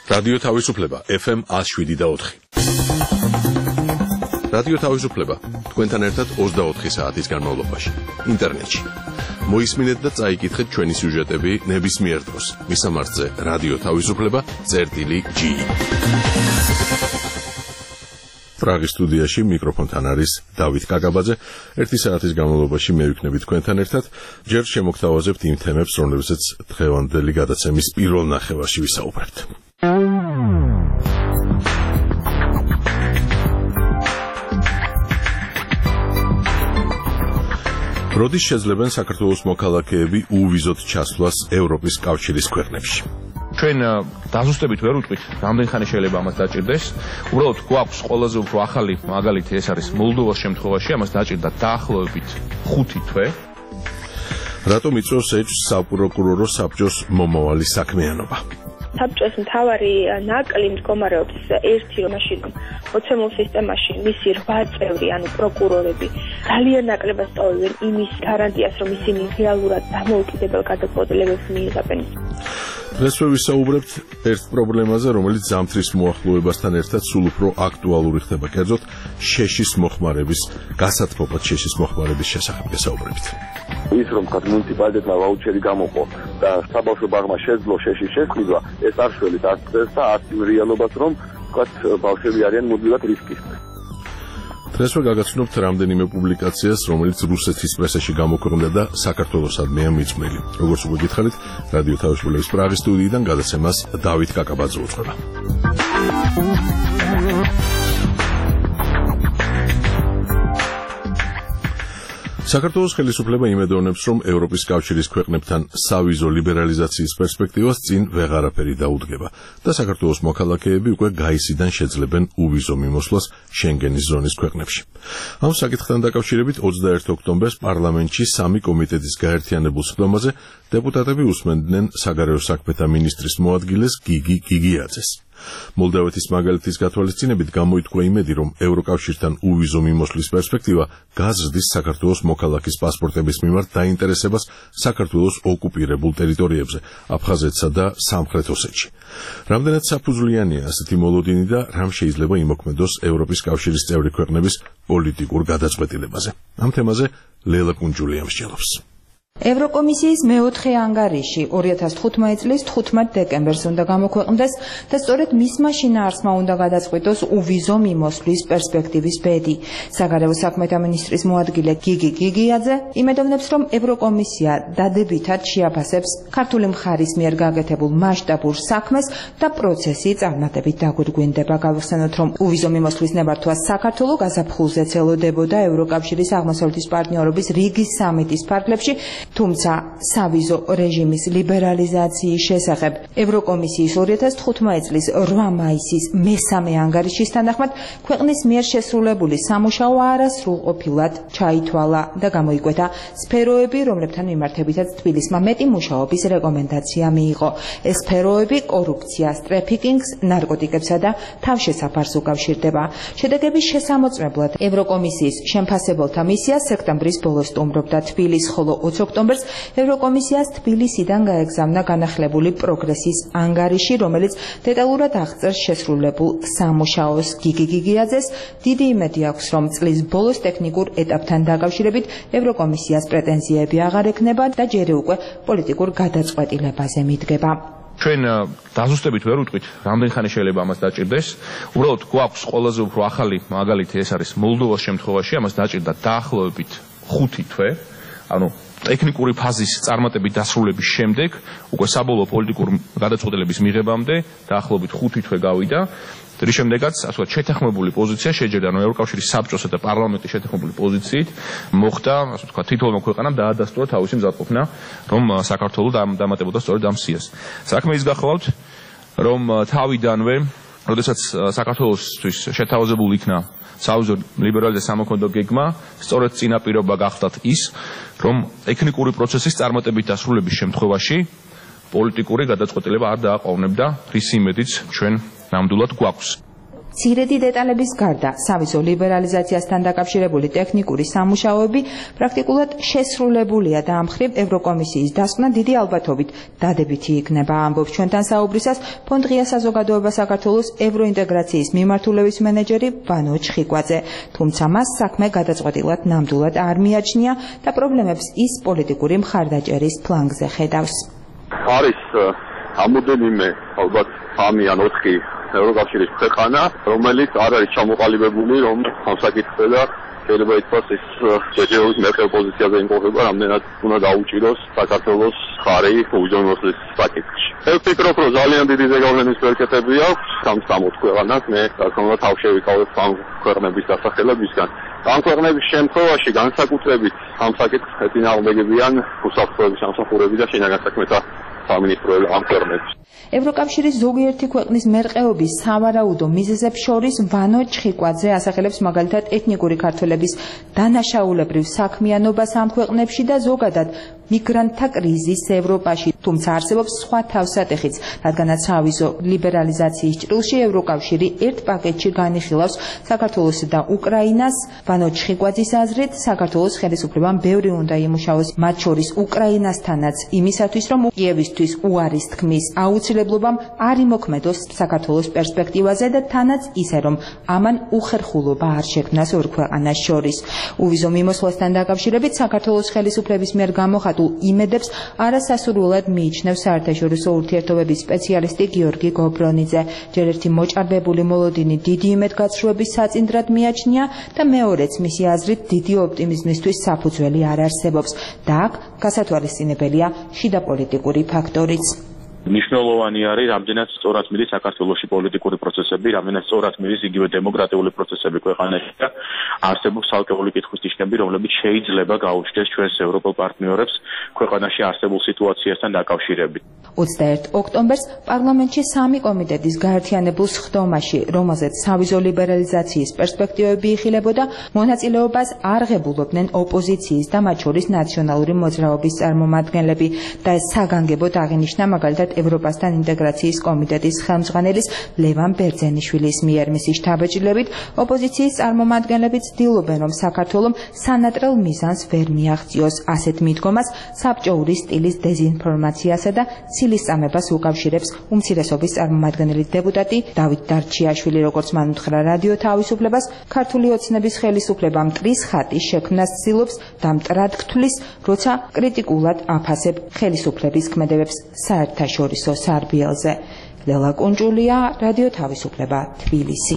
რადიო თავისუფლება FM 107.4. რადიო თავისუფლება თქვენთან ერთად 24 საათის განმავლობაში ინტერნეტში. მოისმინეთ და წაიკითხეთ ჩვენი სიუჟეტები ნებისმიერ დროს. მისამართზე რადიო თავისუფლება.gi. პრაღის სტუდიაში მიკროფონთან არის დავით კაკაბაძე. 1 საათის განმავლობაში მე ვიქნები თქვენთან ერთად. ჯერ შემოგთავაზებთ იმ თემებს, რომლებზეც დღევანდელი გადაცემის პირველ ნახევარში ვისაუბრებთ. როდის შეძლებენ საქართველოს მოქალაქეები უვიზოდ ჩასვლას ევროპის კავშირის ქვეყნებში? ჩვენ დაზუსტებით ვერ ვიტყვით, რამდენი ხანი შეიძლება ამას დაჭირდეს. უბრალოდ გვაქვს ყველაზე უფრო ახალი მაგალითი, ეს არის მოლდოვას შემთხვევაში, ამას დაჭირდა დაახლოებით 5 თვე. რატომ იწვევს ეჭვს საპროკურორო საბჭოს მომავალი საქმიანობა? საბჭოს მთავარი ნაკლი მდგომარეობს ერთი, რომ მოცემულ სისტემაში მისი 8 წევრი, ანუ პროკურორები, ძალიან ნაკლებად სწავლობენ იმის გარანტიას, რომ ისინი რეალურად დამოუკიდებელ გადაწყვეტილებებს მიიღებენ. დღეს ვისაუბრებთ ერთ პრობლემაზე, რომელიც ზამთრის მოახლოებასთან ერთად სულ უფრო აქტუალური ხდება, კერძოდ შეშის მოხმარების, გასათბობად შეშის მოხმარების შესახებ გესაუბრებით. ის რომ მუნიციპალიტეტმა ვაუჩერი გამოყო და საბავშვო ბაღმა შეძლო შეშის შესყიდვა, ეს არ შველით არც და არც იმ რეალობას, რომ ბავშვები არიან მუდმივად რისკის. დღეს ვაგაცნობთ რამდენიმე პუბლიკაციას, რომელიც რუსეთის პრესაში გამოქვეყნდა და საქართველოსადმეა მიძღვნილი. როგორც უკვე გითხარით, რადიო თავისუფლების პრაღის სტუდიიდან გადაცემას დავით კაკაბაძე უძღვება. საქართველოს ხელისუფლება იმედოვნებს, რომ ევროპის კავშირის ქვეყნებთან სავიზო ლიბერალიზაციის პერსპექტივას წინ ვეღარაფერი დაუდგება და საქართველოს მოქალაქეები უკვე გაისიდან შეძლებენ უვიზო მიმოსვლას შენგენის ზონის ქვეყნებში. ამ საკითხთან დაკავშირებით 21 ოქტომბერს პარლამენტში 3 კომიტეტის გაერთიანებულ სხდომაზე დეპუტატები უსმენდნენ საგარეო საქმეთა მინისტრის მოადგილეს გიგი გიგიაძეს. მოლდოვეთის მაგალითის გათვალისწინებით გამოითქვა იმედი, რომ ევროკავშირთან უვიზო მიმოსვლის პერსპექტივა გაზრდის საქართველოს მოქალაქის პასპორტების მიმართ დაინტერესებას საქართველოს ოკუპირებულ ტერიტორიებზე, აფხაზეთსა და სამხრეთ ოსეთში. რამდენად საფუძვლიანია ასეთი მოლოდინი და რამ შეიძლება იმოქმედოს ევროპის კავშირის წევრი ქვეყნების პოლიტიკურ გადაწყვეტილებაზე? ამ თემაზე ლელა კუნჯულია მსჯელობს. ევროკომისიის მეოთხე ანგარიში 2015 წლის 15 დეკემბერს უნდა გამოქვეყნდეს და სწორედ მისმა შინაარსმა უნდა გადაწყვიტოს უვიზო მიმოსვლის პერსპექტივის ბედი. საგარეო საქმეთა მინისტრის მოადგილე გიგი გიგიაძე იმედოვნებს, რომ ევროკომისია დადებითად შეაფასებს ქართული მხარის მიერ გაკეთებულ მასშტაბურ საქმეს და პროცესი წარმატებით დაგუდგინდება. გავიხსენოთ, რომ უვიზო მიმოსვლის ნებართვას საქართველო გაზაფხულზე ელოდებოდა ევროკავშირის აღმოსავლეთის პარტნიორობის რიგის სამიტის ფარგლებში. თუმცა სავიზო რეჟიმის ლიბერალიზაციის შესახებ ევროკომისიის 2015 წლის 8 მაისის მესამე ანგარიშის თანახმად ქვეყნის მიერ შესრულებული სამუშაო არასრულყოფილად ჩაითვალა და გამოიკვეთა სფეროები, რომლებთან მიმართებითაც თბილისმა მეტი მუშაობის რეკომენდაცია მიიღო. ეს სფეროები კორუფციას, ტრაფიკინგს, ნარკოტიკებსა და თავშესაფარს უკავშირდება. შედეგების შესამოწმებლად ევროკომისიის შემფასებელთა მისია სექტემბრის ბოლოს სტუმრობდა თბილისს, ხოლო 20 ოქტომბერს ევროკომისიას თბილისიდან გაეგზავნა განახლებული პროგრესის ანგარიში, რომელიც დეტალურად აღწერს შესრულებულ სამუშაოს. გიგი გიგიაძეს დიდი იმედი აქვს, რომ წლის ბოლოს ტექნიკურ ეტაპთან დაკავშირებით ევროკომისიას პრეტენზიები აღარ ექნება და ჯერე უკვე პოლიტიკურ გადაწყვეტილებაზე მიდგება. ჩვენ დაზუსტებით ვერ ვიტყვით, რამდენი ხანი შეიძლება ამას დაჭირდეს. უბრალოდ გვაქვს ყველაზე უფრო ახალი მაგალითი, ეს არის მოლდოვას შემთხვევაში, ამას დაჭირდა დაახლოებით 5 თვე. ანუ ტექნიკური ფაზის წარმატებით დასრულების შემდეგ, უკვე საბოლოო პოლიტიკური გადაწყვეტილების მიღებამდე დაახლოებით 5 თვე გავიდა. რის შემდეგაც, ასე ვთქვათ, შეთანხმებული პოზიცია შეჯერდა, ანუ ევროკავშირის საბჭოსა და პარლამენტის შეთანხმებული პოზიციით მოხდა, ასე ვთქვათ, თითოეულმა ქვეყანამ დაადასტურა თავისი მზადყოფნა, რომ საქართველოს დამატებოდა სწორედ ამ სიას. საქმე ის გახლავთ, რომ თავიდანვე, როდესაც საქართველოსთვის შეთავაზებული იქნა სავიზო ლიბერალიზაციის სამოქმედო გეგმა, სწორედ წინაპირობა გახდათ ის, რომ ტექნიკური პროცესის წარმატებით დასრულების შემთხვევაში პოლიტიკური გადაწყვეტილება არ დააყოვნებდა, რის იმედიც ჩვენ ნამდვილად გვაქვს. მცირედი დეტალების გარდა, სავიზო ლიბერალიზაციასთან დაკავშირებული ტექნიკური სამუშაოები პრაქტიკულად შესრულებულია და ამ მხრივ ევროკომისიის დასკვნა დიდი ალბათობით დადებითი იქნება. ამბობს ჩვენთან საუბრისას ფონდ ღია საზოგადოება საქართველოს ევროინტეგრაციის მიმართულების მენეჯერი ვანო ჩხიკვაძე. თუმცა მას საქმე გადაწყვეტილად ნამდვილად არ მიაჩნია და პრობლემებს ის პოლიტიკური მხარდაჭერის ფლანგზე ხედავს. არის ამოდენიმე ალბათ 3 ან 4 ევროკავშირის ქვეყანა, რომელიც არ არის ჩამოყალიბებული, რომ ამ საკითხზე და შეიძლება ითქვას ის ჯერჯერობით მერყევ პოზიციაზე იმყოფება, რამდენად უნდა დაუჭიროს საქართველოს ხარი უზომოსის საკითხში. მე ვფიქრობ, რომ ძალიან დიდი ზეგავლენის ვერკეტები აქვს ამ 60 ქვეყანას, მე თქო თავ შევიკავებ ამ ქვეყნების დასახელებისგან. ამ ქვეყნების შემთხვევაში განსაკუთრებით ამ საკითხს ეწინააღმდეგებიან უსაფრთხოების სამსახურები და შინაგან საქმეთა სამინისტროები ამ ქვეყნებში. ევროკავშირის ზოგიერთი ქვეყნის მერყეობის სავარაუდო მიზეზებს შორის ვანო ჩხიკვაძე ასახელებს მაგალითად ეთნიკური ქართველების დანაშაულებრივ საქმიანობას ამ ქვეყნებში და ზოგადად მიგრანტთა კრიზისს ევროპაში, თუმცა არსებობს სხვა თავსატეხიც, რადგანაც სავიზო ლიბერალიზაციის ჭრილში ევროკავშირი ერთ პაკეტში განიხილავს საქართველოს და უკრაინას. ვანო ჩხიკვაძის აზრით, საქართველოს ხელისუფლებამ ბევრი უნდა იმუშაოს, მათ შორის უკრაინასთანაც იმისათვის, რომ კიევისთვის უარის თქმის აუცილებლობამ არ იმოქმედოს საქართველოს პერსპექტივაზე და თანაც ისე, რომ ამან უხერხულობა არ შექმნას ორ ქვეყანას შორის. უვიზო მიმოსვლასთან დაკავშირებით საქართველოს ხელისუფლების მიერ გამოხატულ იმედებს არასასურველად მიიჩნევს საერთაშორისო ურთიერთობების სპეციალისტი გიორგი გობრონიძე. ჯერ ერთი მოჭარბებული მოლოდინი დიდი იმედგაცრუების საწინდრად მიაჩნია და მეორეც მისი აზრით დიდი ოპტიმიზმისთვის საფუძველი არ არსებობს და აქ გასათვალისწინებელია შიდა პოლიტიკური ფაქტორიც. მნიშვნელოვანი არის რამდენად სწორად მიდის საქართველოში პოლიტიკური პროცესები, რამდენად სწორად მიდის იგივე დემოკრატიული პროცესები ქვეყანაში და არსებობს ცალკეული კითხვის ნიშნები, რომლებიც შეიძლება გაუჩნდეს ჩვენს ევროპელ პარტნიორებს ქვეყანაში არსებულ სიტუაციასთან დაკავშირებით. 21 ოქტომბერს პარლამენტში 3 კომიტეტის გაერთიანებულ სხდომაში, რომელზეც სავიზო ლიბერალიზაციის პერსპექტივები იხილებოდა, მონაწილეობას არ ღებულობდნენ ოპოზიციის და მათ შორის ნაციონალური მოძრაობის წარმომადგენლები და ეს საგანგებოდ აღინიშნა მაგალითად ევროპასთან ინტეგრაციის კომიტეტის ხელმძღვანელის ლევან ბერძენიშვილის მიერ. მისი შთაბეჭდილებით ოპოზიციის წარმომადგენლები ცდილობენ, რომ საქართველოს სანატრელ მიზანს ვერ მიაღწიოს. ასეთ მიდგომას საბჭოური სტილის დეზინფორმაციასა და ცილისწამებას უკავშირებს უმცირესობის წარმომადგენელი დეპუტატი დავით დარჩიაშვილი, როგორც მან უთხრა რადიო თავისუფლებას, ქართული ოცნების ხელისუფლება მტრის ხატის შექმნას ცდილობს და მტრად გთვლის, როცა კრიტიკულად აფასებ ხელისუფლების ქმედებებს საერთაშორისო სარბიელზე. ლელა კუნჭულია, რადიო თავისუფლება, თბილისი.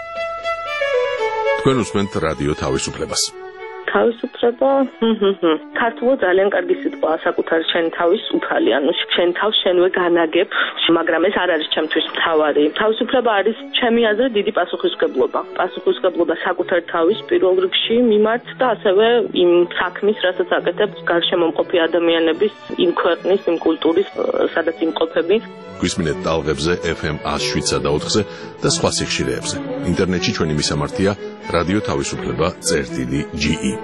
თქვენ უსმენთ რადიო თავისუფლებას. თავისუფლება ქართულად ძალიან კარგი სიტყვაა, საკუთარ შენ თავის უფალი, ანუ შენ თავს შენვე განაგებ, მაგრამ ეს არ არის ჩემთვის მთავარი. თავისუფლება არის ჩემი აზრით დიდი პასუხისმგებლობა. პასუხისმგებლობა საკუთარ თავის პირველ რიგში მიმართ და ასევე იმ საქმის, რასაც აკეთებს გარშემომყოფი ადამიანების, იმ ქვეყნის, იმ კულტურის, სადაც იმყოფები. გვისმინეთ ტალღებზე FM 107.4-ზე და სხვა სიხშირეებზე. ინტერნეტში ჩვენი მისამართია რადიო თავისუფლება.ge.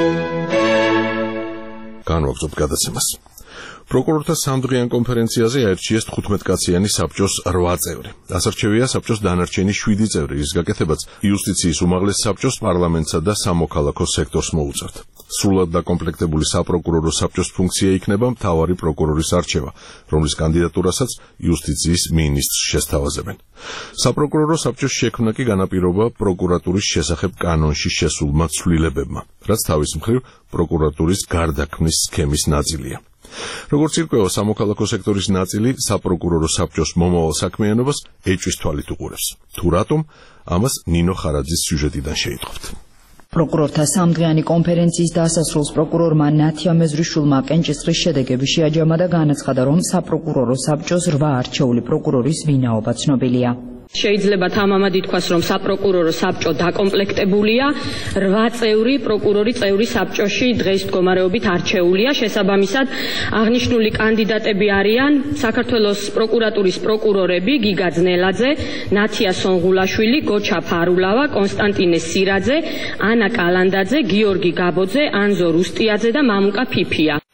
განვაგრძობთ გადაცემას. პროკურორთა სამდღიან კონფერენციაზე აირჩიეს 15-კაციანი საბჭოს 8 წევრი. ასარჩევია საბჭოს დანარჩენი 7 წევრი, რის გაკეთებაც იუსტიციის უმაღლეს საბჭოს, პარლამენტსა და სამოქალაქო სექტორს მოუწევთ. სრულად დაკომპლექტებული საპროკურორო საბჭოს ფუნქცია იქნება მთავარი პროკურორის არჩევა, რომლის კანდიდატურასაც იუსტიციის მინისტრს შესთავაზებენ. საპროკურორო საბჭოს შექმნა კი განაპირობა პროკურატურის შესახებ კანონში შესულმა ცვლილებებმა, რაც თავის მხრივ პროკურატურის გარდაქმნის სქემის ნაწილია. როგორც ირკვევა, სამოქალაქო სექტორის ნაწილი საპროკურორო საბჭოს მომავალ საქმიანობას ეჭვის თვალით უყურებს. თუ რატომ, ამას ნინო ხარაძის სიუჟეტიდან შეიტყობთ. პროკურორთა სამდღიანი კონფერენციის დასასრულს პროკურორმა ნათია მეზრიშვილმა კენჭისყრის შედეგები შეაჯამა და განაცხადა, რომ საპროკურორო საბჭოს 8 არჩეული პროკურორის ვინაობა ცნობილია. შეიძლება თამამად ითქვას, რომ საპროკურორო საბჭო დაკომპლექტებულია, 8 წევრი პროკურორი წევრი საბჭოში დღეს მდგომარეობით არჩეულია. შესაბამისად, აღნიშნული კანდიდატები არიან საქართველოს პროკურატურის პროკურორები გიგა ძნელაძე, ნათია სონღულაშვილი, გოჩა ფარულავა, კონსტანტინე სირაძე, ანა კალანდაძე, გიორგი გაბოძე, ანზო რუსტიაძე და მამუკა ფიფია.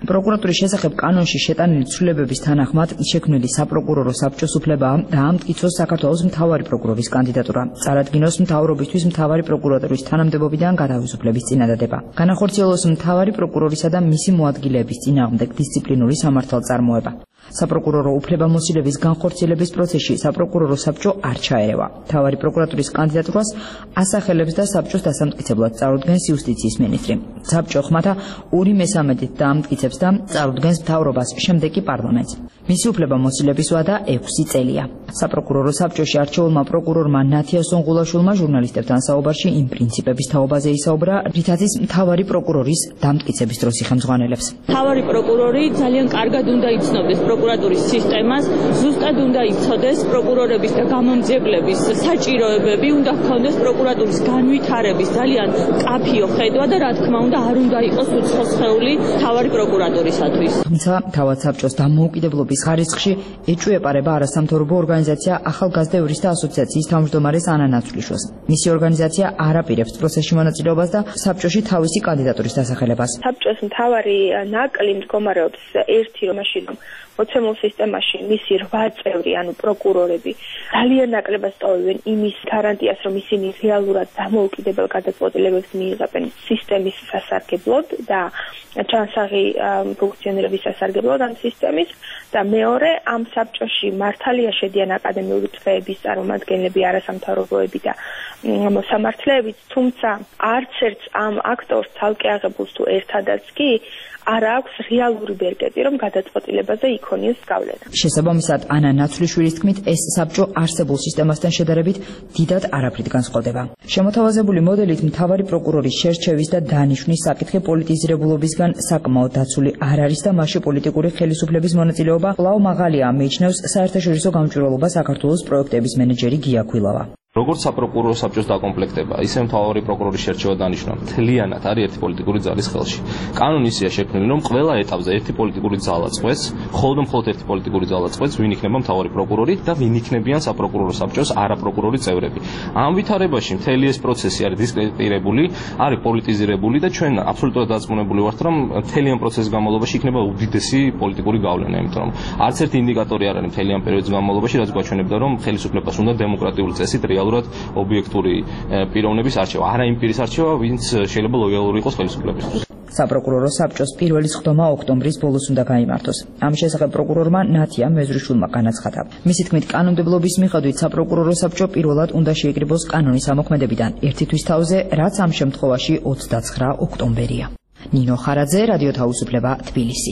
პროკურატურის შესახებ კანონში შეტანილი ცვლილებების თანახმად შექმნილი საპროკურორო საბჭოს უფლებაა დაამტკიცოს საქართველოს მთავარი პროკურორის კანდიდატურა, წარადგინოს მთავრობისთვის მთავარი პროკურატურის თანამდებობიდან გათავისუფლების წინადადება, განახორციელოს მთავარი პროკურორისა და მისი მოადგილეების წინააღმდეგ დისციპლინური სამართალწარმოება. საპროკურორო უფლებამოსილების განხორციელების პროცესში საპროკურორო საბჭო არ ჩაერევა. მთავარი პროკურატურის კანდიდატურას ასახელებს და საბჭოს დასამტკიცებლად წარუდგენს იუსტიციის მინისტრი. საბჭო ხმათა 2/3-ით დაამტკიცებს და წარუდგენს მთავრობას, შემდეგ კი პარლამენტს. მისი უფლებამოსილების ვადა 6 წელია. საპროკურორო საბჭოში არჩეულმა პროკურორმა ნათია სონღულაშვილმა ჟურნალისტებთან საუბარში იმ პრინციპების თაობაზე ისაუბრა, რითაც ის მთავარი პროკურორის დამტკიცების დროს იხელმძღვანელებს. მთავარი პროკურორი ძალიან კარგად უნდა იცნობდეს პროკურატურის სისტემას, ზუსტად უნდა იცოდეს პროკურორების და გამომძიებლების საჭიროებები, უნდა ჰქონდეს პროკურატურის განვითარების ძალიან კაფიო ხედვა და რა თქმა უნდა არ უნდა იყოს უცხო სხეული მთავარი პროკურატურისათვის. თუმცა თავად საბჭოს დამოუკიდებლობის ხარისხში ეჭვეპარება არასამთავრობო ორგანიზაცია ახალგაზრდა იურისტთა ასოციაციის თავმჯდომარეს ანა ნაცვლიშვილს. მისი ორგანიზაცია არ აპირებს პროცესში მონაწილეობას და საბჭოში თავისი კანდიდატურის დასახელებას. საბჭოს მთავარი ნაკლი მდგომარეობს ერთი მაშინ მოცემულ სისტემაში მისი 8 წევრი, ანუ პროკურორები, ძალიან ნაკლებად სწავლობენ იმის გარანტიას, რომ ისინი რეალურად დამოუკიდებელ გადაწყვეტილებებს მიიღებენ სისტემის სასარგებლოდ და ჩანსაღი ფუნქციონირების სასარგებლოდ ამ სისტემის და მეორე ამ საბჭოში მართალია შედიან აკადემიური წრეების წარმომადგენლები, არასამთავრობოები და მოსამართლეებიც, თუმცა არც ერთ ამ აქტორს ცალკე აღებულს თუ ერთადაც კი არ აქვს რეალური ბერკეტი, რომ გადაწყვეტილებაზე იქონიოს გავლენა. შესაბამისად, ანა ნაცვლიშვილის თქმით, ეს საბჭო არსებულ სისტემასთან შედარებით დიდად არაფრით განსხვავდება. შემოთავაზებული მოდელით მთავარი პროკურორის შერჩევის და დანიშვნის საკითხი პოლიტიზირებულობისგან საკმაოდ დაცული არ არის და მასში პოლიტიკური ხელისუფლების მონაწილეობა კვლავ მაღალია, მიიჩნევს საერთაშორისო გამჭვირვალობა საქართველოს პროექტების მენეჯერი გია ქვილავა. როგორც საპროკურორო საბჭოს დაკომპლექტება, ისე მთავარი პროკურორის შერჩევა დანიშვნა მთლიანად არის ერთი პოლიტიკური ძალის ხელში. კანონი ისეა შექმნილი, რომ ყველა ეტაპზე ერთი პოლიტიკური ძალა წვეს, მხოლოდ ერთი პოლიტიკური ძალა წვეს, ვინ იქნება მთავარი პროკურორი და ვინ იქნებიან საპროკურორო საბჭოს არაპროკურორი წევრები. ამ ვითარებაში მთელი ეს პროცესი არის დისკრედიტირებული, არის პოლიტიზირებული და ჩვენ აბსოლუტურად დარწმუნებული ვართ, რომ მთელი ამ პროცესის განმავლობაში იქნება უდიდესი პოლიტიკური გავლენა, იმიტომ რომ არც ერთი ინდიკატორი არ არის მთელი ამ პერიოდის განმავლობაში, რაც გვაჩვენებდა, რომ ხელისუფლებას უნდა დემოკრატიული წესით ობიექტური პიროვნების არჩევა, არა იმ პირის არჩევა, ვინც შეიძლება ლოიალური იყოს ხელისუფლებისთვის. საპროკურორო საბჭოს პირველი სხდომა ოქტომბრის ბოლოს უნდა გაიმართოს. ამის შესახებ პროკურორმა ნათია მეზრიშვილმა განაცხადა. მისი თქმით, კანონმდებლობის მიხედვით საპროკურორო საბჭო პირველად უნდა შეიკრიბოს კანონის ამოქმედებიდან 1 თვის თავზე, რაც ამ შემთხვევაში 29 ოქტომბერია. ნინო ხარაძე, რადიო თავისუფლება, თბილისი.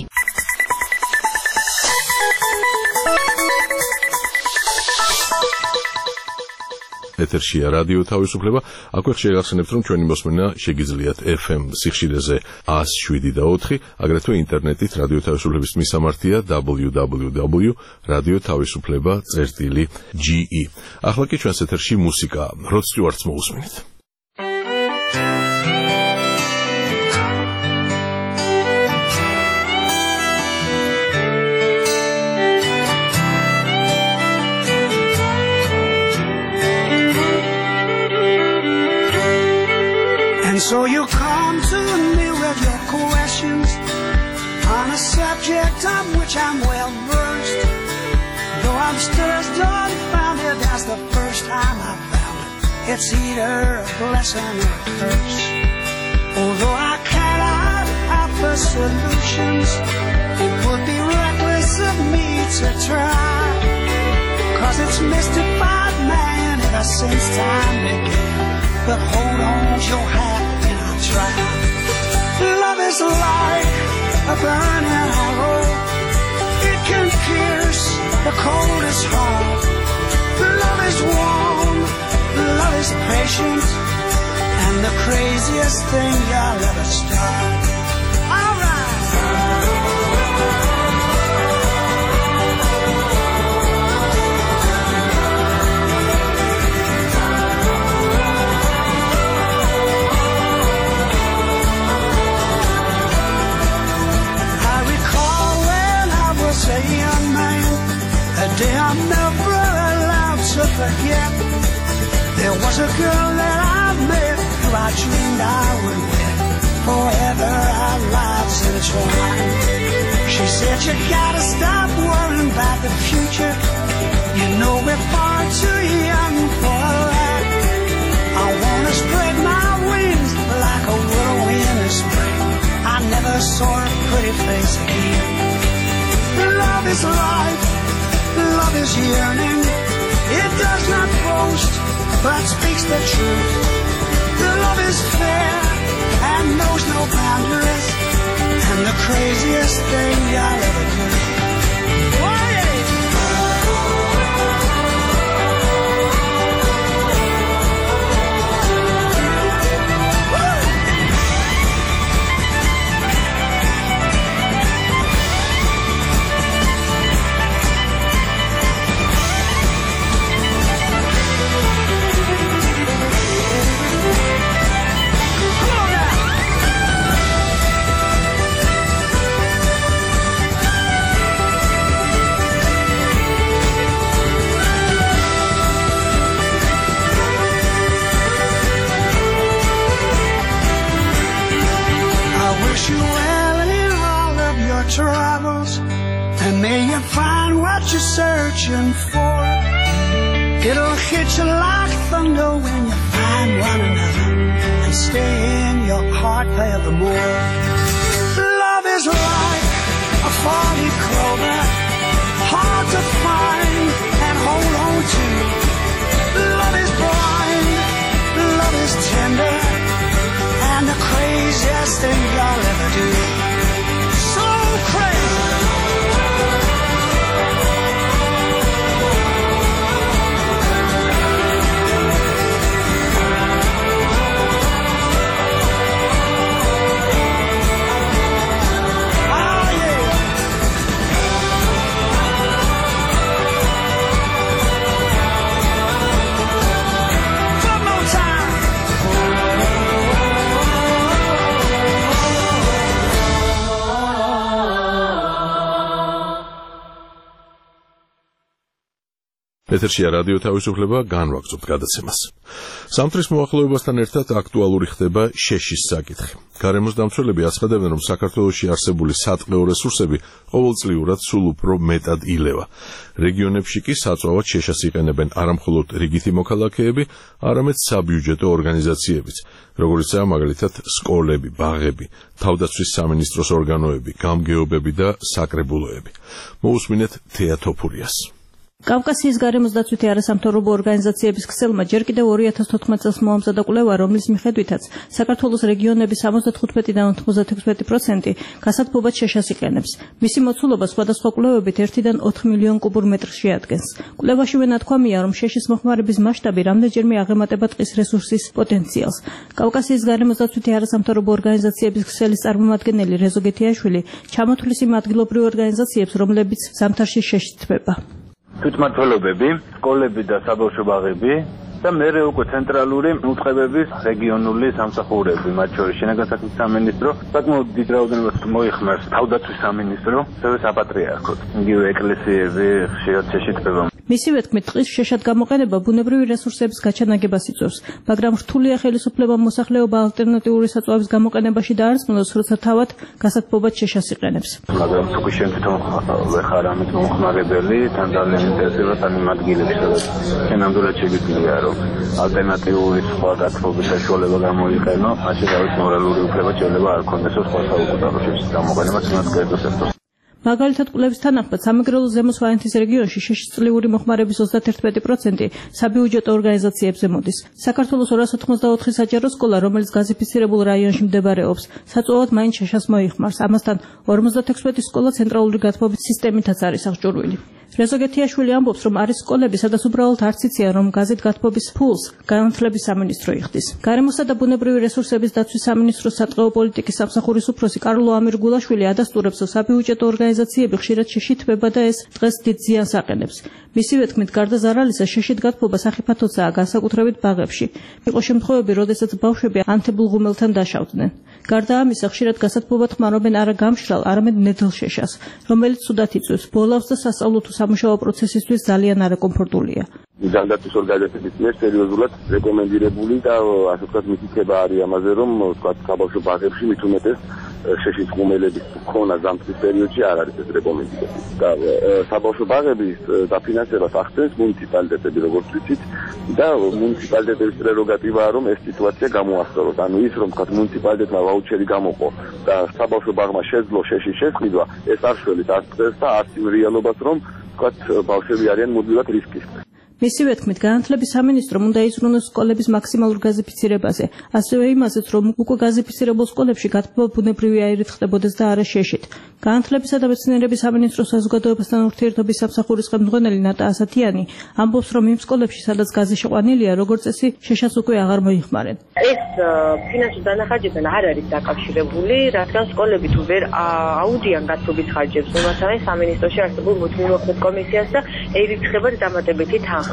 ეთერშია რადიო თავისუფლება. აქვე შეგახსენებთ, რომ ჩვენი მოსმენა შეგიძლიათ FM სიხშირეზე 107.4, აგრეთვე ინტერნეტით რადიო თავისუფლების მისამართია www.radiotavisufleba.ge. ახლა კი ჩვენს ეთერში მუსიკა, როდ სტიუარტს მოусმინეთ. And so you come to me with your questions on a subject on which I'm well versed. Though I'm still dumbfounded, that's the first time I found it. It's either a blessing or a curse. Although I cannot offer solutions, it would be reckless of me to try. 'Cause it's mystified man ever since time began. But hold on to your hat and I'll try. Love is like a burning arrow. It can pierce the coldest heart. Love is warm, love is patient, and the craziest thing you'll ever start. All right. A young man, a day I'm never allowed to forget. There was a girl that I met who I dreamed I would win. Forever our lives entwined. said you gotta stop worrying about the future. You know we're far too young for that. I wanna spread my wings like a willow in the spring. I never saw a pretty face again. Love is life, love is yearning. It does not boast, but speaks the truth. Love is fair and knows no boundaries, and the craziest thing I'll ever do. Troubles, and may you find what you're searching for. It'll hit you like thunder when you find one another and stay in your heart forevermore. Love is like a foggy clover, hard to find and hold on to. Love is blind, love is tender, and the craziest thing you'll ever do. ეთერშია რადიო თავისუფლება, განვაგრძობთ გადაცემას. სამთრის მოახლოებასთან ერთად აქტუალური ხდება შეშის საკითხი. გარემოს დამცველები აცხადებენ, რომ საქართველოში არსებული სატყეო რესურსები ყოველწლიურად სულ უფრო მეტად ილევა. რეგიონებში კი საწვავად შეშას იყენებენ არამხოლოდ რიგითი მოქალაქეები, არამედ საბიუჯეტო ორგანიზაციებიც, როგორიცაა მაგალითად სკოლები, ბაღები, თავდაცვის სამინისტროს ორგანოები, გამგეობები და საკრებულოები. მოусმინეთ თეა თოფურიას. კავკასიის გარემოს დაცვითი არასამთავრობო ორგანიზაციების ქსელმა ჯერ კიდევ 2014 წელს მოამზადა კვლევა, რომლის მიხედვითაც საქართველოს რეგიონების 75-დან 96% გასათბობად შეშას იყენებს. მისი მოცულობა სხვადასხვა კვლევებით 1-დან 4 მილიონ კუბურ მეტრს შეადგენს. კვლევაშივე ნათქვამია, რომ შეშის მოხმარების მასშტაბი რამდენჯერმე აღემატება ტყის რესურსის პოტენციალს. კავკასიის გარემოს დაცვითი არასამთავრობო ორგანიზაციების ქსელის წარმომადგენელი რეზო გეთიაშვილი ჩამოთვლის იმ ადგილობრივ ორგანიზაციებს, რომლებიც ზამთარში შეშით თბება. თვითმმართველობები, სკოლები და საბავშვო ბაღები და მერე უკვე ცენტრალური უწყებების რეგიონული სამსახურები, მათ შორის შინაგან საქმეთა სამინისტრო, საკმაოდ დიდ რაოდენობას მოიხმარს თავდაცვის სამინისტრო, ასევე საპატრიარქო. იგივე ეკლესიები ხშირად შეშით თბება. მისივე თქმით, ტყის შეშად გამოყენება ბუნებრივი რესურსების გაჩანაგებას იწვევს, მაგრამ რთულია ხელისუფლებამ მოსახლეობა ალტერნატიული საწვავის გამოყენებაში დაარწმუნოს, როცა თავად გასათბობად შეშას იყენებს. მაგრამ თუ შენ თვითონ ვეხარ ამით მომხმარებელი, თან ძალიან ინტერესებად ამ ადგილებში, სადაც ნამდვილად შეგიძლია, რომ ალტერნატიული სხვა გათბობის საშუალება გამოიყენო, მაშინ თავის მორალური უფლება შეიძლება არ ქონდეს სხვა საუკუნეების შეშის გამოყენებას იმას კერძოს ერთოს. მაგალითად, კვლევის თანახმად, სამეგრელო ზემო სვანეთის რეგიონში შეშის წლიური მოხმარების 31% საბიუჯეტო ორგანიზაციებზე მოდის. საქართველოს 284 საჯარო სკოლა, რომელიც გაზიფიცირებულ რაიონში მდებარეობს, საწვავად მაინც შეშას მოიხმარს. ამასთან 56 სკოლა ცენტრალური გათბობის სისტემითაც არის აღჭურვილი. რეზო გეთიაშვილი ამბობს, რომ არის სკოლები, სადაც უბრალოდ არც იციან, რომ გაზეთ გათბობის ფულს განათლების სამინისტრო იხდის. გარემოსა და ბუნებრივი რესურსების დაცვის სამინისტროს სატყეო პოლიტიკის სამსახურის უფროსი კარლო ამირგულაშვილი ადასტურებს, რომ საბიუჯეტო ორგანიზაციები ხშირად შეშით თბება და ეს დღეს დიდ ზიანს აყენებს. მისივე თქმით, გარდა ზარალისა, შეშით გათბობა სახიფათოცაა განსაკუთრებით ბაღებში. იყო შემთხვევები, როდესაც ბავშვები ანთებულ ღუმელთან დაშავდნენ. გარდა ამისა, ხშირად გასათბობად ხმარობენ არა გამშრალ, არამედ ნედლ შეშას, რომელიც ცუდად იწვევს ბოლავს და სასწავლო თუ სამუშაო პროცესისთვის ძალიან არაკომფორტულია. ჯანდაცვის ორგანიზაციების მიერ სერიოზულად რეკომენდირებული და ასე ვთქვათ მითითება არის ამაზე, რომ ვთქვათ საბავშვო ბაღებში მით უმეტეს შეშის ღუმელების ქონა ზამთრის პერიოდში არ არის ეს რეკომენდირებული და საბავშვო ბაღების დაფინანსებას ახდენს მუნიციპალიტეტები, როგორც ვიცით, და მუნიციპალიტეტების პრეროგატივაა, რომ ეს სიტუაცია გამოასწოროს. ანუ ის, რომ ვთქვათ მუნიციპალიტეტმა ვაუჩერი გამოყო და საბავშვო ბაღმა შეძლო შეშის შესყიდვა, ეს არ შველით არ წეს და არც იმ რეალობას, რომ ვთქვათ ბავშვები არიან მუდმივად რისკის. მისივე თქმით, განათლების სამინისტრომ უნდა იზრუნოს სკოლების მაქსიმალურ გაზიფიცირებაზე, ასევე იმაზეც, რომ უკვე გაზიფიცირებულ სკოლებში გათბობა ბუნებრივი აირით ხდებოდეს და არა შეშით. განათლებისა და მეცნიერების სამინისტროს საზოგადოებასთან ურთიერთობის სამსახურის ხელმძღვანელი ნატა ასათიანი ამბობს, რომ იმ სკოლებში, სადაც გაზი შეყვანილია, როგორც წესი, შეშას უკვე აღარ მოიხმარენ. ეს ფინანსური დანახარჯებთან არ არის დაკავშირებული, რადგან სკოლები თუ ვერ აუდიან გათბობის ხარჯებს, უმასწავლეს სამინისტროში არსებულ მუდმივ კომისიას და ერიცხება დამატებითი თანხა.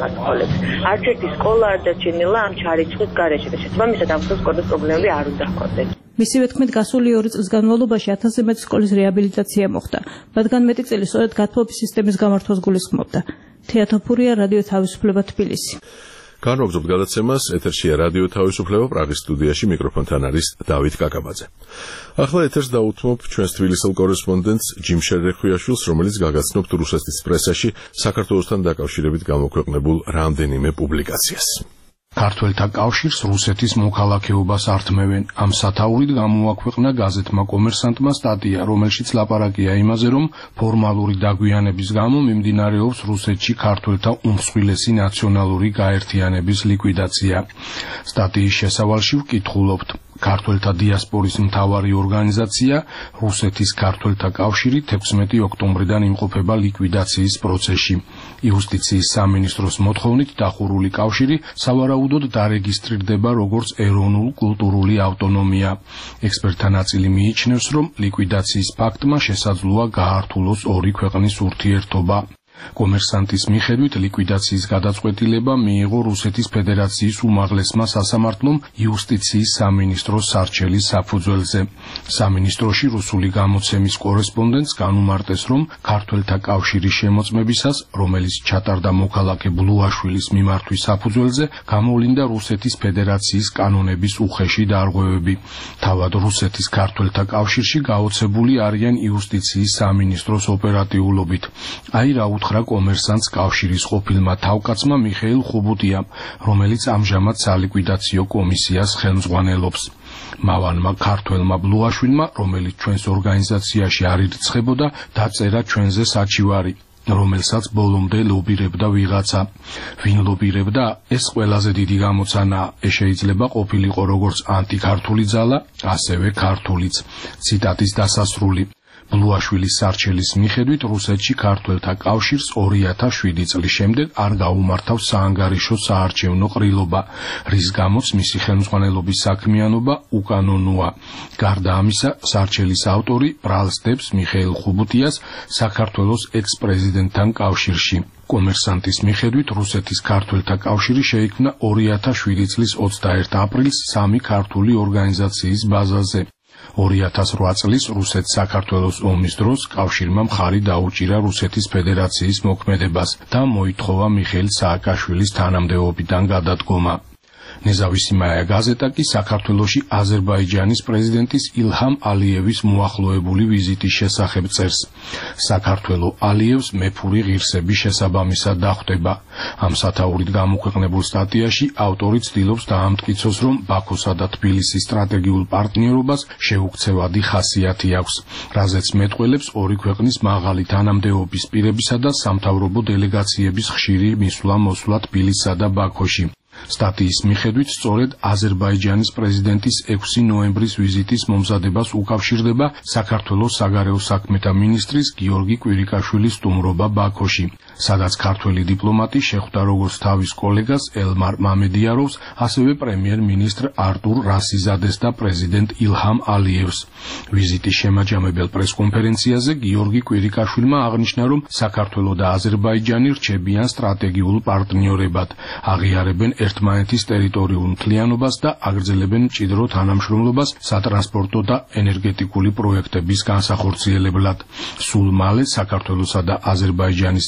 არც ერთი სკოლა არ დარჩენილა ამ ჩარიცხვის გარეშე და შესაბამისად ამ სკოლის პრობლემები არ უნდა ჰქონდეს. მისივე თქმით, გასული 2 წლის განმავლობაში 1000-ზე მეტი სკოლის რეაბილიტაცია მოხდა. მათგან მეტი წელი სწორედ გათბობის სისტემის გამართვას გულისხმობდა. თეატოფურია, რადიო თავისუფლება, თბილისი. განვაგრძობთ გადაცემას, ეთერშია რადიო თავისუფლება, პრაღის სტუდიაში მიკროფონთან არის დავით კაკაბაძე. ახლა ეთერს დაუთმობ ჩვენს თბილისელ კორესპონდენტს ჯიმ შერეხვიაშვილს, რომელიც გაგაცნობთ რუსეთის პრესაში საქართველოსთან დაკავშირებით გამოქვეყნებულ რამდენიმე პუბლიკაციას. ქართველთა კავშირს რუსეთის მოქალაქეობას ართმევენ. ამ სათაურით გამოაქვეყნა გაზეთმა კომერსანტმა სტატია, რომელშიც ლაპარაკია იმაზე, რომ ფორმალური დაგვიანების გამო მიმდინარეობს რუსეთში ქართველთა უმსხვილესი ნაციონალური გაერთიანების ლიკვიდაცია. სტატიის შესავალში ვკითხულობთ. ქართველთა დიასპორის მთავარი ორგანიზაცია რუსეთის ქართველთა კავშირი 16 ოქტომბრიდან იმყოფება ლიკვიდაციის პროცესში. იუსტიციის სამინისტროს მოთხოვნით დახურული კავშირი სავარაუდოდ დარეგისტრირდება როგორც ეროვნულ-კულტურული ავტონომია. ექსპერტთა ნაწილი მიიჩნევს, რომ ლიკვიდაციის ფაქტმა შესაძლოა გაართულოს ორი ქვეყნის ურთიერთობა. კომერსანტის მიხედვით ლიკვიდაციის გადაწყვეტილება მიიღო რუსეთის ფედერაციის უმაღლესმა სასამართლომ იუსტიციის სამინისტროს სარჩელის საფუძველზე. სამინისტროში რუსული გამოცემის კორესპონდენტს განუმარტეს, რომ ქართველთა კავშირის შემოწმებისას, რომელიც ჩატარდა მოქალაქე ბლუაშვილის მიმართვის საფუძველზე, გამოვლინდა რუსეთის ფედერაციის კანონების უხეში დარღვევები. თავად რუსეთის ქართველთა კავშირში გაოცებული არიან იუსტიციის სამინისტროს ოპერატიულობით. აი რა უთხრა კომერსანტს კავშირის ყოფილმა თავკაცმა მიხეილ ხუბუტიამ, რომელიც ამჟამად სალიკვიდაციო კომისიას ხელმძღვანელობს. მავანმა ქართველმა ბლუაშვილმა, რომელიც ჩვენს ორგანიზაციაში არ ირიცხებოდა, დაწერა ჩვენზე საჩივარი, რომელსაც ბოლომდე ლობირებდა ვიღაცა. ვინ ლობირებდა? ეს ყველაზე დიდი გამოცანაა. ეს შეიძლება ყოფილიყო როგორც ანტიქართული ძალა, ასევე ქართულიც. ციტატის დასასრული. ბლუაშვილის სარჩელის მიხედვით რუსეთში ქართველთა კავშირს 2007 წლის შემდეგ არ გაუმართავს საანგარიშო საარჩევნო ყრილობა, რის გამოც მისი ხელმძღვანელობის საქმიანობა უკანონოა. გარდა ამისა, სარჩელის ავტორი ბრალსდებს მიხეილ ხუბუტიას საქართველოს ექს-პრეზიდენტთან კავშირში. კომერსანტის მიხედვით რუსეთის ქართველთა კავშირი შეიქმნა 2007 წლის 21 აპრილს 3 ქართული ორგანიზაციის ბაზაზე. 2008 წლის რუსეთ-საქართველოს ომის დროს კავშირმა მხარი დაუჭირა რუსეთის ფედერაციის მოქმედებას და მოითხოვა მიხეილ სააკაშვილის თანამდებობიდან გადადგომა. ნეზავისიმაია გაზეტა კი საქართველოში აზერბაიჯანის პრეზიდენტის ილჰამ ალიევის მოახლოებული ვიზიტის შესახებ წერს. საქართველო ალიევს მეფური ღირსების შესაბამისად დახვდება. ამ სათაურით გამოქვეყნებულ სტატიაში ავტორი ცდილობს დაამტკიცოს, რომ ბაქოსა და თბილისის სტრატეგიულ პარტნიორობას შეუქცევადი ხასიათი აქვს, რაზეც მეტყველებს ორი ქვეყნის მაღალი თანამდებობის პირებისა და სამთავრობო დელეგაციების ხშირი მისვლა-მოსვლა თბილისსა და ბაქოში. სტატიის მიხედვით სწორედ აზერბაიჯანის პრეზიდენტის 6 ნოემბრის ვიზიტის მომზადებას უკავშირდება საქართველოს საგარეო საქმეთა მინისტრის გიორგი კვირიკაშვილის სტუმრობა ბაქოში, სადაც ქართველი დიპლომატი შეხვდა როგორც თავის კოლეგას ელმარ მამედიაროვს, ასევე პრემიერ-მინისტრ არტურ რასიზადეს და პრეზიდენტ ილჰამ ალიევს. ვიზიტის შემაჯამებელ პრესკონფერენციაზე გიორგი კვირიკაშვილმა აღნიშნა, რომ საქართველო და აზერბაიჯანი რჩებიან სტრატეგიულ პარტნიორებად, აღიარებენ ერთმანეთის ტერიტორიულ მთლიანობას და აგრძელებენ მჭიდრო თანამშრომლობას სატრანსპორტო და ენერგეტიკული პროექტების განსახორციელებლად. სულ მალე საქართველოსა და აზერბაიჯანის ძალისხმევ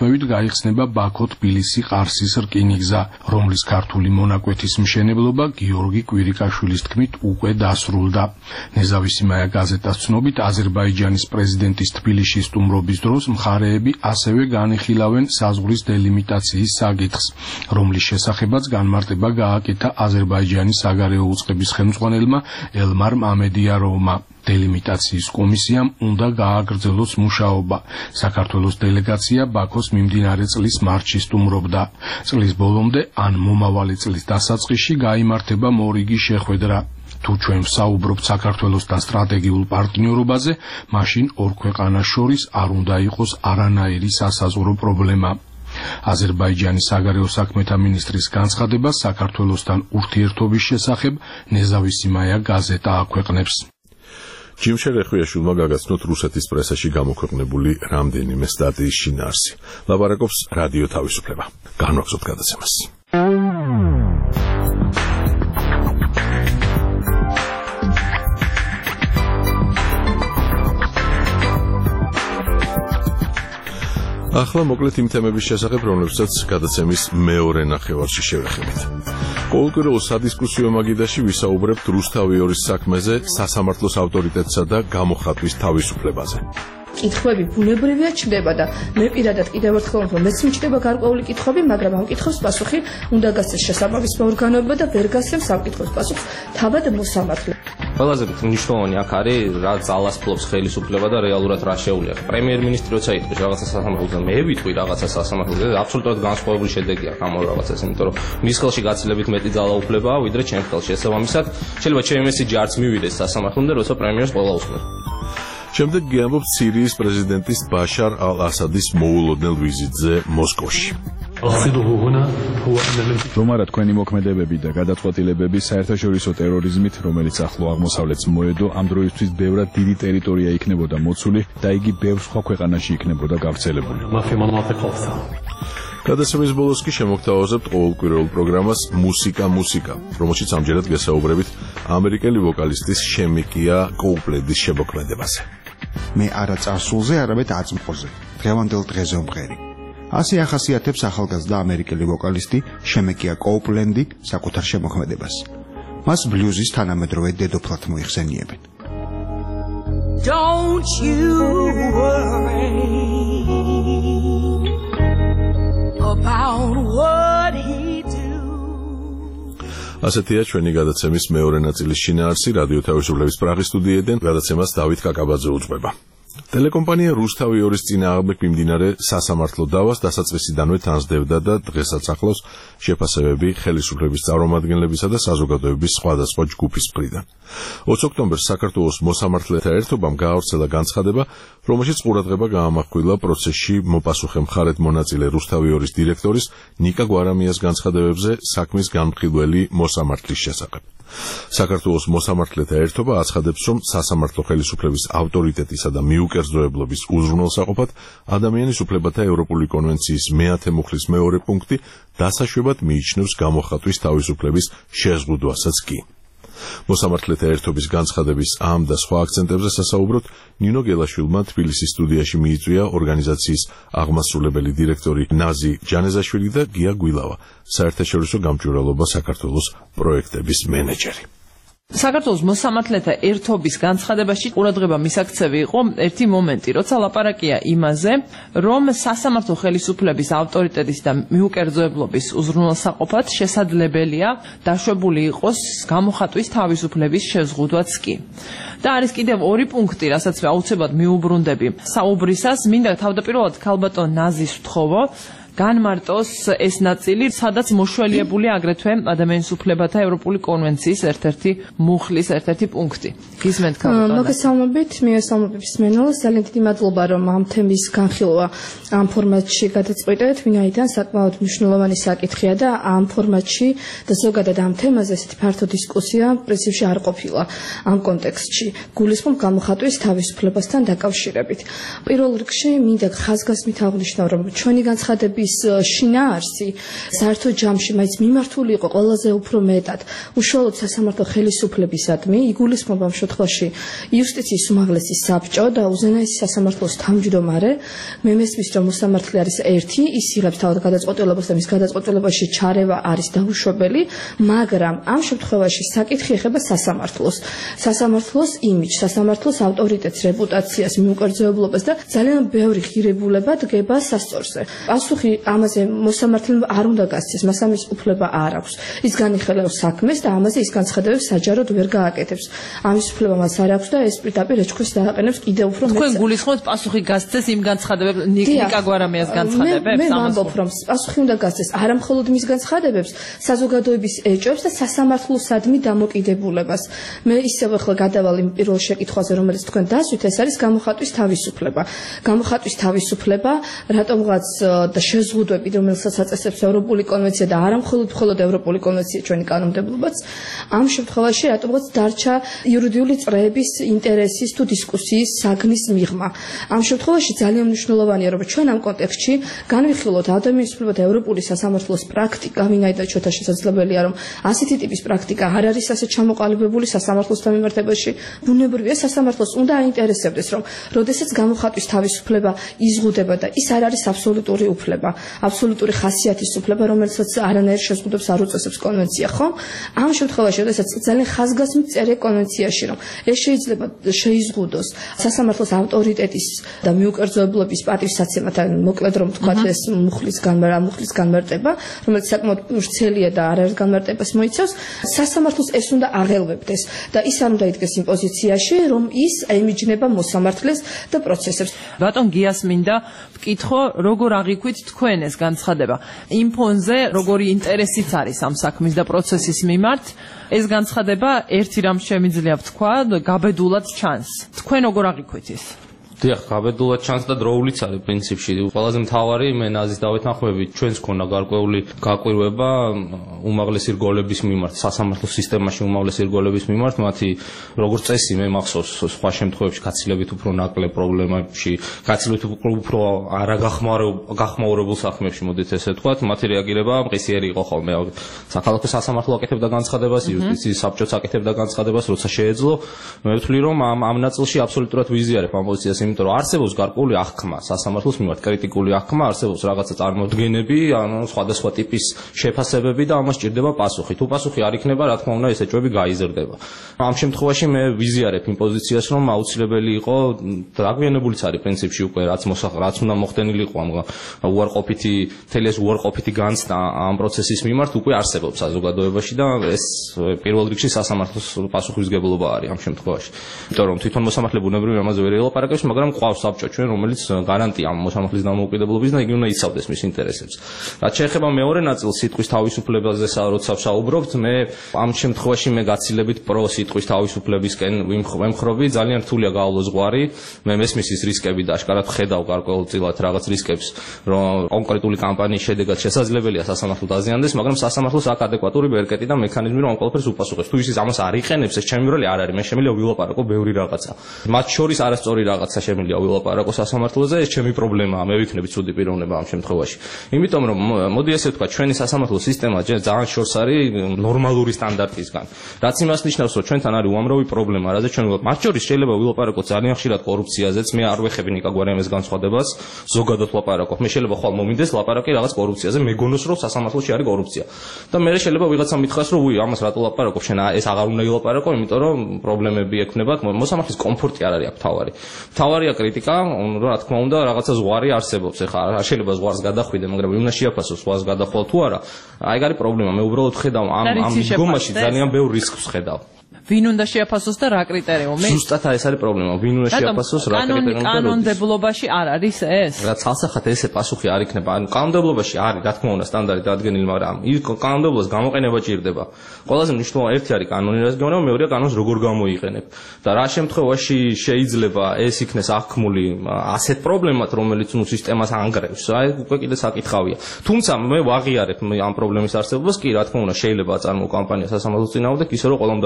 დათანხმებით გაიხსნება ბაქო-თბილისი-ყარსის რკინიგზა, რომლის ქართული მონაკვეთის მშენებლობა გიორგი კვირიკაშვილის თქმით უკვე დასრულდა. ნეზავისი მაია გაზეტას ცნობით, აზერბაიჯანის პრეზიდენტის თბილისში სტუმრობის დროს მხარეები ასევე განიხილავენ საზღვრის დელიმიტაციის საკითხს, რომლის შესახებაც განმარტება გააკეთა აზერბაიჯანის საგარეო უწყების ხელმძღვანელმა ელმარ მამედიაროვმა. დელიმიტაციის კომისიამ უნდა გააგრძელოს მუშაობა. საქართველოს დელეგაცია ბაქოს მიმდინარე წლის მარტში სტუმრობდა. წლის ბოლომდე ან მომავალი წლის დასაწყისში გაიმართება მორიგი შეხვედრა. თუ ჩვენ ვსაუბრობთ საქართველოსთან სტრატეგიულ პარტნიორობაზე, მაშინ ორ ქვეყანას შორის არ უნდა იყოს არანაირი სასაზღვრო პრობლემა. აზერბაიჯანის საგარეო საქმეთა მინისტრის განცხადებას საქართველოსთან ურთიერთობის შესახებ ნეზავისი მაია გაზეტა აქვეყნებს. ჯიმ შერეხვიაშვილმა გაგაცნოთ რუსეთის პრესაში გამოქვეყნებული რამდენიმე სტატიის შინაარსი. ლაპარაკობს რადიო თავისუფლება. განვაგრძობთ გადაცემას. ახლა მოკლედ იმ თემების შესახებ, რომლებსაც გადაცემის მეორე ნახევარში შევეხებით. ყოველკვირეულ სადისკუსიო მაგიდაში ვისაუბრებთ რუსთავი-2-ის საქმეზე, სასამართლოს ავტორიტეტსა და გამოხატვის თავისუფლებაზე. კითხვები ბუნებრივია ჩნდება და მე პირადად კიდევ ერთხელ ვამბობ, მეც მიჩნდება გარკვეული კითხვები, მაგრამ ამ კითხვებს პასუხი უნდა გასცეს შესაბამისი ორგანოება და ვერ გასცემს ამ კითხვებს პასუხს თავად მოსამართლე. ყველაზე მნიშვნელოვანი აქ არის რა ძალას ფლობს ხელისუფლება და რეალურად რა შეუძლია. პრემიერ-მინისტრი როცა იტყვის რაღაცა სასამართლოზე, მე ვიტყვი რაღაცა სასამართლოზე, აბსოლუტურად განსხვავებული შედეგი აქვს ამ რაღაცას, იმიტომ რომ მის ხელში გაცილებით მეტი ძალა უფლებაა, ვიდრე ჩემ ხელში. შესაბამისად, შეიძლება ჩემი მესიჯი არც მივიდეს სასამართლომდე, როცა პრემიერს ყველა უსმენს. შემდეგ გიამბობთ სირიის პრეზიდენტის ბაშარ ალ-ასადის მოულოდნელ ვიზიტზე მოსკოვში. რომ არა თქვენი მოქმედებები და გადაწყვეტილებები საერთაშორისო ტერორიზმით, რომელიც ახლო აღმოსავლეთს მოედო, ამ დროისთვის ბევრად დიდი ტერიტორია იქნებოდა მოცული და იგი ბევრ სხვა ქვეყანაში იქნებოდა გავრცელებული. გადაცემის ბოლოს კი შემოგთავაზებთ ყოველკვირეულ პროგრამას მუსიკა, რომელშიც ამჯერად გესაუბრებით ამერიკელი ვოკალისტის შემიკია კოუპლენდის შემოქმედებაზე. მე არა წარსულზე, არამედ აწმყოზე, დღევანდელ დღეზე ვმღერი. ასე ახასიათებს ახალგაზრდა ამერიკელი ვოკალისტი შემიკია კოუპლენდი საკუთარ შემოქმედებას. მას ბლუზის თანამედროვე დედოფლად მოიხსენიებენ. Don't you worry about what he do. ასეთია ჩვენი გადაცემის მეორე ნაწილის შინაარსი რადიო თავისუფლების პრაღის სტუდიიდან. გადაცემას დავით კაკაბაძე უძღვება. ტელეკომპანია რუსთავი-2-ის წინააღმდეგ მიმდინარე სასამართლო დავას დასაწყისიდანვე თანსდებდა და დღესაც ახლავს შეფასებები ხელისუფლების წარმომადგენლებისა და საზოგადოების სხვადასხვა ჯგუფის მხრიდან. 20 ოქტომბერს საქართველოს მოსამართლეთა ერთობამ გაავრცელა განცხადება, რომელშიც ყურადღება გაამახვილა პროცესში მოპასუხე მხარეთ მონაწილე რუსთავი-2-ის დირექტორის ნიკა გვარამიას განცხადებებზე საქმის განმხილველი მოსამართლის შესახებ. საქართველოს მოსამართლეთა ერთობა აცხადებს, რომ სასამართლო ხელისუფლების ავტორიტეტისა და მიუკერძოებლობის უზრუნველსაყოფად ადამიანის უფლებათა ევროპული კონვენციის 10 მუხლის მეორე პუნქტი დასაშვებად მიიჩნევს გამოხატვის თავისუფლების შეზღუდვასაც კი. მოსამართლეთა ერთობის განცხადების ამ და სხვა აქცენტებზე სასაუბროდ ნინო გელაშვილმა თბილისის სტუდიაში მიიწვია ორგანიზაციის აღმასრულებელი დირექტორი ნაზი ჯანეზაშვილი და გია გვილავა, საერთაშორისო გამჭვირვალობა საქართველოს პროექტების მენეჯერი. საქართველოს მოსამართლეთა ერთობის განცხადებაში ყურადღება მისაქცევი იყო ერთი მომენტი, როცა ლაპარაკია იმაზე, რომ სასამართლო ხელისუფლების ავტორიტეტის და მიუკერძოებლობის უზრუნველსაყოფად შესაძლებელია დაშვებული იყოს გამოხატვის თავისუფლების შეზღუდვაც კი. და არის კიდევ ორი პუნქტი, რასაც აუცილებლად მიუბრუნდები საუბრისას, მინდა თავდაპირველად ქალბატონ ნაზის ვთხოვო, განმარტოს ეს ნაწილი, სადაც მოშველიებული აგრეთვე ადამიანის უფლებათა ევროპული კონვენციის ერთ-ერთი მუხლის ერთ-ერთი პუნქტი. გისმენთ ქალბატონო. მოგესალმებით, მიესალმებით სმენელს. ძალიან დიდი მადლობა, რომ ამ თემის განხილვა ამ ფორმატში გადაწყვეტეთ, ვინაიდან საკმაოდ მნიშვნელოვანი საკითხია და ამ ფორმატში და ზოგადად ამ თემაზე ესეთი ფართო დისკუსია პრინციპში არ ყოფილა ამ კონტექსტში. გულისხმობ გამოხატვის თავისუფლებასთან დაკავშირებით. პირველ რიგში მინდა ხაზგასმით აღნიშნო, რომ ჩვენი განცხადების მართლის შინაარსი საერთო ჯამში მაინც მიმართული იყო ყველაზე უფრო მეტად უშუალოდ სასამართლო ხელისუფლებისადმი, იგულისხმება ამ შემთხვევაში იუსტიციის უმაღლესი საბჭო და უზენაესი სასამართლოს თავმჯდომარე. მე მესმის, რომ მოსამართლე არის ერთი, ის იღებს თავად გადაწყვეტილებას და მის გადაწყვეტილებაში ჩარევა არის დაუშვებელი, მაგრამ ამ შემთხვევაში საკითხი ეხება სასამართლოს იმიჯს, სასამართლოს ავტორიტეტს, რეპუტაციას, მიუკერძოებლობას და ძალიან ბევრი ღირებულება დგება სასწორზე. პასუხი ამაზე მოსამართლემ არ უნდა გასცეს, მას ამის უფლება არ აქვს. ის განიხილავს საქმეს და ამაზე ის განცხადებებს საჯაროდ ვერ გააკეთებს. ამის უფლება მას არ აქვს და ეს პირდაპირ ეჭვქვეშ დააყენებს კიდევ უფრო მეტს. თქვენ გულისხმობთ პასუხი გასცეს იმ განცხადებებს, ნიკა გვარამიას განცხადებებს? მე ვამბობ, რომ პასუხი უნდა გასცეს არა მხოლოდ მის განცხადებებს, საზოგადოების ეჭვებს და სასამართლოსადმი დამოკიდებულებას. მე ისევ ახლა გადავალ იმ პირველ შეკითხვაზე, რომელიც თქვენ დასვით, ეს არის გამოხატვის თავისუფლება. გამოხატვის თავისუფლება, რატომღაც და შეზღუდვები, რომელსაც აწესებს ევროპული კონვენცია და არა მხოლოდ ევროპული კონვენცია, ჩვენი კანონმდებლობაც, ამ შემთხვევაში რატომღაც დარჩა იურიდიული წრეების ინტერესის თუ დისკუსიის საგნის მიღმა. ამ შემთხვევაში ძალიან მნიშვნელოვანია, რომ ჩვენ ამ კონტექსტში განვიხილოთ ადამიანის უფლებათა ევროპული სასამართლოს პრაქტიკა, ვინაიდან ჩვენთან შესაძლებელია, რომ ასეთი ტიპის პრაქტიკა არ არის ასე ჩამოყალიბებული სასამართლოსთან მიმართებაში. ბუნებრივია, სასამართლოს უნდა აინტერესებდეს, რომ როდესაც გამოხატვის თავისუფლება იზღუდება და ის არ არის აბსოლუტური უფლება, აბსოლუტური ხასიათის უფლება, რომელსაც არანაირ შეზღუდვებს არ უწესებს კონვენცია, ხომ? ამ შემთხვევაში, როდესაც ძალიან ხაზგასმით წერია კონვენციაში, რომ ეს შეიძლება შეიზღუდოს სასამართლოს ავტორიტეტის და მიუკერძოებლობის პატივსაცემად, მოკლედ რომ თქვათ ეს მუხლის განმარტება, რომელიც საკმაოდ ვრცელია და არ არის განმარტებას მოიცავს, სასამართლოს ეს უნდა აღელვებდეს და ის არ უნდა იდგეს იმ პოზიციაში, რომ ის აიმიჯნება მოსამართლეს და პროცესებს. ბატონ გიას მინდა ვკითხო, როგორ აღიქვით თქვენ ეს განცხადება? იმ ფონზე როგორი ინტერესიც არის ამ საქმის და პროცესის მიმართ? ეს განცხადება ერთი რამ შემიძლია ვთქვა, გაბედულად ჩანს. თქვენ როგორ აღიქვით ის? დიახ, გაბედულად ჩანს და დროულიც არის პრინციპში. ყველაზე მთავარი მე ნაზის დავეთანხმები, ჩვენს ქონა გარკვეული გაკვირვება უმაღლესი რგოლების მიმართ, სასამართლო სისტემაში უმაღლესი რგოლების მიმართ, მათი როგორც წესი მე მახსოვს სხვა შემთხვევებში გაცილებით უფრო ნაკლებ პრობლემებში, გაცილებით უფრო არაგახმაურებულ საქმეებში, მოდით ესე ვთქვათ, მათი რეაგირება მყისიერი იყო ხოლმე. საქალაქო სასამართლო აკეთებდა განცხადებას, იუსტიციის საბჭოც აკეთებდა განცხადებას, როცა შეეძლო. მე ვთვლი, რომ ამ ნაწილში აბსოლუტურად ვიზიარებ ამ პოზიციას, იმიტომ რომ არსებობს გარკვეული აღქმა სასამართლოს მიმართ, კრიტიკული აღქმა, არსებობს რაღაცა წარმოდგენები, ანუ სხვადასხვა ტიპის შეფასებები და ამას ჭირდება პასუხი. თუ პასუხი არ იქნება, რა თქმა უნდა, ეს ეჭვები გაიზრდება. ამ შემთხვევაში მე ვიზიარებ იმ პოზიციას, რომ აუცილებელი იყო დაგვიანებულიც არის პრინციპში უკვე რაც უნდა მოხდენილიყო ამ უარყოფითი მთელი ეს უარყოფითი განცდა ამ პროცესის მიმართ უკვე არსებობს საზოგადოებაში და ეს პირველ რიგში სასამართლოს პასუხისმგებლობა არის ამ შემთხვევაში. იმიტომ რომ თვითონ მოსამართლე ბუნებრივია ამაზე ვერ ელაპარაკებს, მაგრამ ყავს საბჭო ჩვენ, რომელიც გარანტია ამ მოსამართლის დამოუკიდებლობის და იგი უნდა იცავდეს მის ინტერესებს. რაც შეეხება მეორე ნაწილს სიტყვის თავისუფლებაზე, როცა ვსაუბრობთ, მე ამ შემთხვევაში მე გაცილებით პრო სიტყვის თავისუფლებისკენ ვემხრობი, ძალიან რთულია გაავლო ზღვარი. მე მესმის ის რისკები და აშკარად ხედავ გარკვეულწილად რაღაც რისკებს, რომ კონკრეტული კამპანიის შედეგად შესაძლებელია სასამართლო დაზიანდეს, მაგრამ სასამართლოს აქვს ადეკვატური ბერკეტი და მექანიზმი, რომ ამ ყველაფერს უპასუხებს. თუ ის ამას არ იყენებს, ეს ჩემი როლი არ არის. მე შემიძლია ვილაპარაკო ბევრი რაღაცა. მათ შორის არასწორი რაღაცა შემიძლია ვილაპარაკო სასამართლოზე, ეს ჩემი პრობლემაა, მე ვიქნები ცუდი პიროვნება ამ შემთხვევაში. იმიტომ რომ მოდი ესე ვთქვა, ჩვენი სასამართლო სისტემა ძალიან შორს არის ნორმალური სტანდარტისგან. რაც იმას ნიშნავს, რომ ჩვენთან არის უამრავი პრობლემა, რაზე ჩვენ მათ შორის შეიძლება ვილაპარაკოთ ძალიან ხშირად კორუფციაზეც, მე არ ვეხები ნიკა გვარამის განცხადებას, ზოგადად ვლაპარაკობ. მე შეიძლება ხვალ მომინდეს ლაპარაკი რაღაც კორუფციაზე, მეგონოს რომ სასამართლოში არის კორუფცია. და მე შეიძლება ვიღაცა მითხრას, რომ უი, ამას რატო ლაპარაკობ, შენ ეს აღარ უნდა ილაპარაკო, იმიტომ რომ პრობლემები ექნებათ, მოსამართლის კომფორტი არ არის აქ თავარი. თავარია კრიტიკა, რა თქმა უნდა, რაღაცა ზღვარი არსებობს. ეხლა შეიძლება ზღვარს გადახვიდე, მაგრამ ვინ უნდა შეაფასო ზღვარს გადახვალ თუ არა? აი, არის პრობლემა. მე უბრალოდ ხედავ ამ მდგომაში ძალიან ბევრ რისკს ხედავ. ვინ უნდა შეაფასოს და რა კრიტერიუმი? ზუსტად ეს არის პრობლემა. ვინ უნდა შეაფასოს რა კრიტერიუმი? კანონმდებლობაში არ არის ეს? რაც ალსახად ესე პასუხი არ იქნება. ანუ კანონმდებლობაში არის, რა თქმა უნდა, სტანდარტი დადგენილი, მაგრამ ის კანონმდებლობას გამოყენება ჭირდება. ყველაზე მნიშვნელოვანი ერთი არის კანონი, რაც გეუბნება, მეორეა კანონს როგორ გამოიყენებ. და რა შემთხვევაში შეიძლება ეს იქნეს აღქმული ასეთ პრობლემად, რომელიც ნუ სისტემას ანგრევს. აი, უკვე კიდე საკითხავია. თუმცა მე ვაღიარებ ამ პრობლემის არსებობას, კი, რა თქმა უნდა, შეიძლება აწარმოო კამპანია სასამართლოს წინააღმდეგ, ისე რომ ყველამ დაიჯეროს, რომ იქ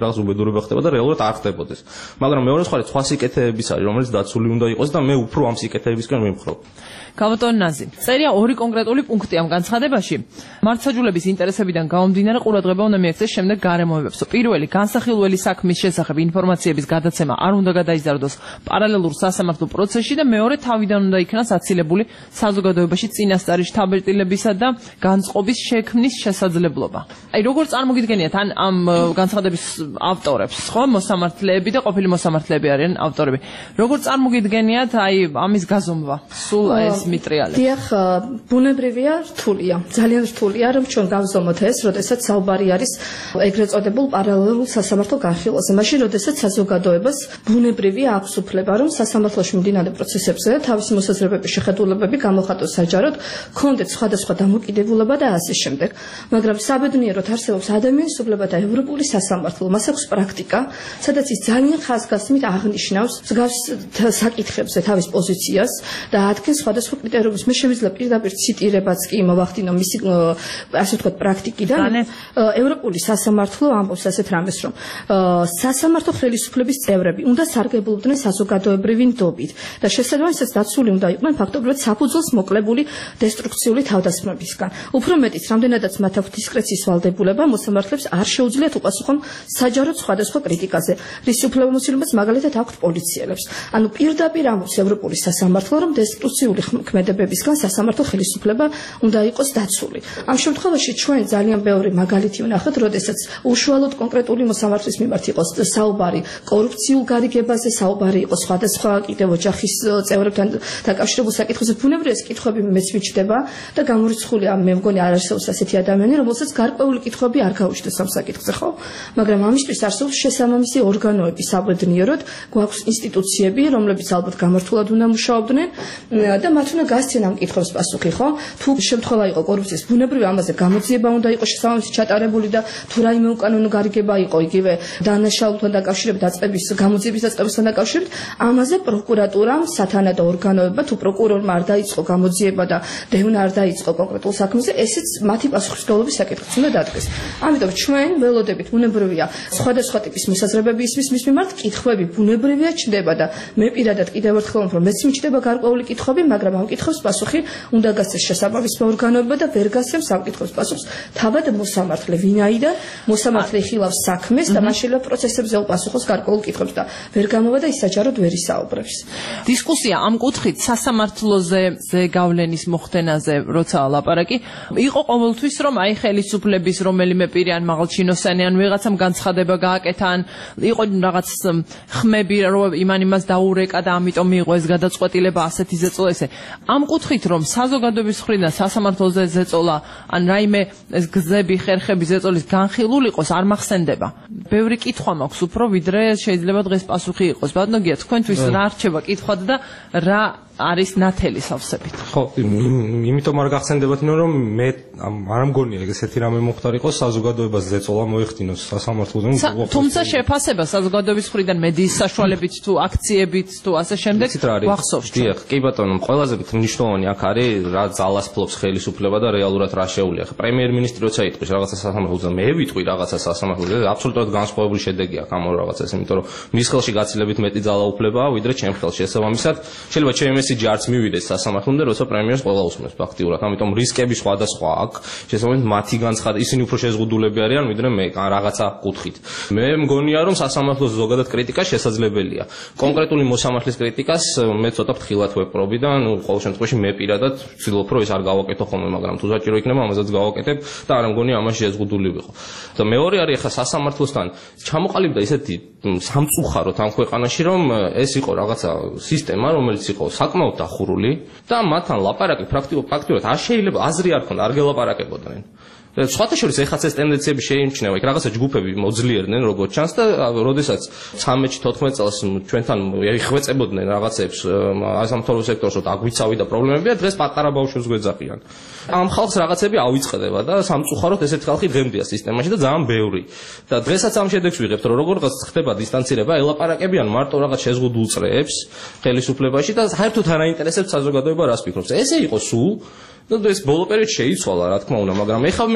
რაღაც უბედურება ხდება და რეალურად არ ხდებოდეს. მაგრამ მეორე მხარეს სხვა სიკეთეებიც არის, რომელიც დაცული უნდა იყოს და მე უფრო ამ სიკეთეებისკენ ვიმხრობ. გავატონ ნაზი. წერია ორი კონკრეტული პუნქტი ამ განცხადებაში. მართლმსაჯულების ინტერესებიდან გამომდინარე ყურადღება უნდა მიექცეს შემდეგ გარემოებებს. პირველი, განსახილველი საქმის შესახებ ინფორმაციების გადაცემა არ უნდა გადაიზარდოს პარალელურ სასამართლო პროცესში და მეორე, თავიდან უნდა იქნას აცილებული საზოგადოებაში წინასწარი შთაბეჭდილებისა და განწყობის შექმნის შესაძლებლობა. აი, როგორ წარმოგიდგენიათ ამ განცხადების ავტორებს, ხო, მოსამართლეები და ყოფილი მოსამართლეები არიან ავტორები. როგორ წარმოგიდგენიათ აი ამის გაზომვა? სულ ეს მიტრიალებს. დიახ, ბუნებრივია, რთულია. ძალიან რთულია, რომ ჩვენ გავზომოთ ეს, როდესაც საუბარი არის ეგრეთ წოდებულ პარალელურ სასამართლო განხილვაზე. მაშინ, როდესაც საზოგადოებას ბუნებრივია აქვს უფლება, რომ სასამართლოში მიმდინარე პროცესებზე თავისი მოსაზრებების შეხედულებები გამოხატოს საჯაროდ, კონდეთ სხვადასხვა დამოკიდებულება და ასე შემდეგ. მაგრამ საბედნიეროდ არსებობს ადამიანის უფლებათა ევროპული სასამართლო, მას აქვს პრაქტიკა, სადაც ის ძალიან ხაზგასმით აღნიშნავს მსგავს საკითხებზე თავის პოზიციას და ადგენს სხვადასხვა კრიტერიუმის. მე შემიძლია პირდაპირ ციტირებაც კი მოვახდინო მისი ასე ვთქვათ პრაქტიკიდან. ევროპული სასამართლო ამბობს ასეთ რამეს, რომ სასამართლო ხელისუფლების წევრები უნდა სარგებლობდნენ საზოგადოებრივი ნდობით და შესაბამისად დაცული უნდა იყვნენ ფაქტობრივად საფუძველს მოკლებული დესტრუქციული თავდასხმებისგან. უფრო მეტიც, რამდენადაც მათ აქვთ დისკრეციის ვალდებულება, მოსამართლებს არ შეუძლიათ უპასუხონ საჯაროდ სხვადასხვა კრიტიკაზე, რის უფლებამოსილებას მაგალითად აქვთ პოლიციელებს. ანუ პირდაპირ ამბობს ევროპული სასამართლო, რომ დესტრუქციული ქმედებებისგან სასამართლო ხელისუფლება უნდა იყოს დაცული. ამ შემთხვევაში ჩვენ ძალიან ბევრი მაგალითი ვნახეთ, როდესაც უშუალოდ კონკრეტული მოსამართლის მიმართ იყოს საუბარი კორუფციულ გარიგებაზე, საუბარი იყოს სხვადასხვა კიდევ ოჯახის წევრებთან დაკავშირებულ საკითხებზე. ბუნებრივია, ეს კითხვები მეც მიჩნდება და გამორიცხულია, მე მგონი არ არსებობს ასეთი ადამიანი, რომელსაც გარკვეული კითხვები არ გაუჩნდეს ამ საკითხზე, ხო? მაგრამ ამისთვის არსებობს შესაბამისი ორგანოები საბედნიეროდ, გვაქვს ინსტიტუციები, რომლებიც ალბათ გამართულად უნდა მუშაობდნენ და მათ უნდა გასცენ ამ კითხვებს პასუხი, ხო? თუ შემთხვევა იყო კორუფციის, ბუნებრივია ამაზე გამოძიება უნდა იყოს შესაბამისი ჩატარებული და თუ რაიმე უკანონო გარიგება იყო იგივე დანაშაულთან დაკავშირებით, დაწყების გამოძიების დაწყებასთან დაკავშირებით, ამაზე პროკურატურამ, სათანადო ორგანოებმა, თუ პროკურორმა არ დაიწყო გამოძიება და დევნა არ დაიწყო კონკრეტულ საქმეზე, ესეც მათი პასუხისმგებლობის საკითხიც უნდა დადგეს. ამიტომ ჩვენ ველოდებით, ბუნებრივია, სხვადასხვა ტიპის მოსაზრებები ისმის მის მიმართ, კითხვები ბუნებრივია ჩნდება და მე პირადად კიდევ ერთხელ ვამბობ, რომ მეც მიჩნდება გარკვეული კითხვები, მაგრამ ამ კითხვებს პასუხი უნდა გასცეს შესაბამისი ორგანოებმა და ვერ გასცემს ამ კითხვებს პასუხს თავად მოსამართლე, ვინაიდან მოსამართლე იხილავს საქმეს და მან შეიძლება პროცესებზე უპასუხოს გარკვეულ კითხვებს და ვერ გამოვა და ის საჯაროდ ვერ ისაუბრებს. დისკუსია ამ კუთხით სასამართლოზე ზეგავლენის მოხდენაზე, როცა ლაპარაკი იყო ყოველთვის, რომ აი ხელისუფლების რომელიმე პირი ან მაღალჩინოსანი ან ვიღაცამ განცხადება გააკეთა ან იყო რაღაც ხმები, რომ იმან-იმას დაურეკა და ამიტომ მიიღო ეს გადაწყვეტილება ასეთი ზეწოლა ესე. ამ კუთხით, რომ საზოგადოების მხრიდან სასამართლოზე ზეწოლა ან რაიმე ეს გზები, ხერხები ზეწოლის განხილულ იყოს, არ მახსენდება. ბევრი კითხვა მაქვს უფრო, ვიდრე შეიძლება დღეს პასუხი იყოს. ბატონო გია, თქვენთვის რა რჩება კითხვად და რა არის ნათელი სავსებით. ხო, იმიტომ არ გახსენდებათ, რომ მე არ მგონია ესეთი რამე მოხდარიყო, საზოგადოებას ზეწოლა მოეხდინოს სასამართლოზე. თუმცა შეფასება საზოგადოების მხრიდან მედიის საშუალებით თუ აქციებით თუ ასე შემდეგ გვახსოვს. დიახ, კი ბატონო, ყველაზე მნიშვნელოვანი აქ არის რა ძალას ფლობს ხელისუფლება და რეალურად რა შეუძლია. პრემიერ-მინისტრი როცა იტყვის რაღაცა სასამართლოზე, მე ვიტყვი რაღაცა სასამართლოზე, აბსოლუტურად განსხვავებული შედეგი აქვს ამ რაღაცას, იმიტომ რომ მის ხელში გაცილებით მეტი ძალაუფლებაა, ვიდრე ჩემ ხელში. შესაბამისად, შეიძლება ჩემი მესიჯი არც მივიდეს სასამართლომდე, როცა პრემიერს ყველა უსმენს ფაქტიურად. ამიტომ რისკები სხვადასხვა აქვს. შესაბამისად, მათი განცხადება ისინი უფრო შეზღუდულები არიან, ვიდრე მე რაღაცა კუთხით. მე მგონია, რომ სასამართლოს ზოგადად კრიტიკა შესაძლებელია. კონკრეტული მოსამართლის კრიტიკას მე ცოტა ფრთხილად ვეპყრობი და ყოველ შემთხვევაში მე პირადად ვცდილობ, რომ ეს არ გავაკეთო ხოლმე, მაგრამ თუ საჭირო იქნება, ამასაც გავაკეთებ და არ მგონია ამაში შეზღუდული ვიყო. და მეორე არის ახლა სასამართლოსთან ჩამოყალიბდა ისეთი სამწუხაროდ ამ ქვეყანაში, რომ ეს იყო რაღაცა სისტემა, რომელიც იყო საკმაოდ დახურული და მათთან ლაპარაკი ფაქტიურად არ შეიძლება აზრი არ ქონდა, არ გელაპარაკებოდნენ. სხვათა შორის ეხაც ეს ტენდენციები შეიმჩნევა, იქ რაღაცა ჯგუფები მოძლიერდნენ როგორც ჩანს და როდესაც 13-14 წელს ჩვენთან იხვეწებოდნენ რაღაცებს სამთავრობო სექტორში, რომ აგვიცავი და პრობლემებია, დღეს პატარა ბავშვებს გვეძახიან. ამ ხალხს რაღაცები ავიწყდება და სამწუხაროდ ესეთ ხალხი დღემდეა სისტემაში და ძალიან ბევრი. და დღესაც ამ შედეგს ვიღებთ, რომ როგორღაც ხდება დისტანცირება, ელაპარაკებიან მარტო რაღაც შეზღუდულ წრეებს ხელისუფლებაში და საერთოდ არ აინტერესებს საზოგადოება რას ფიქრობს. ესე იყო სულ და ეს ბოლო პერიოდში შეიცვალა, რა თქმა უნდა, მაგრამ ეხლა მე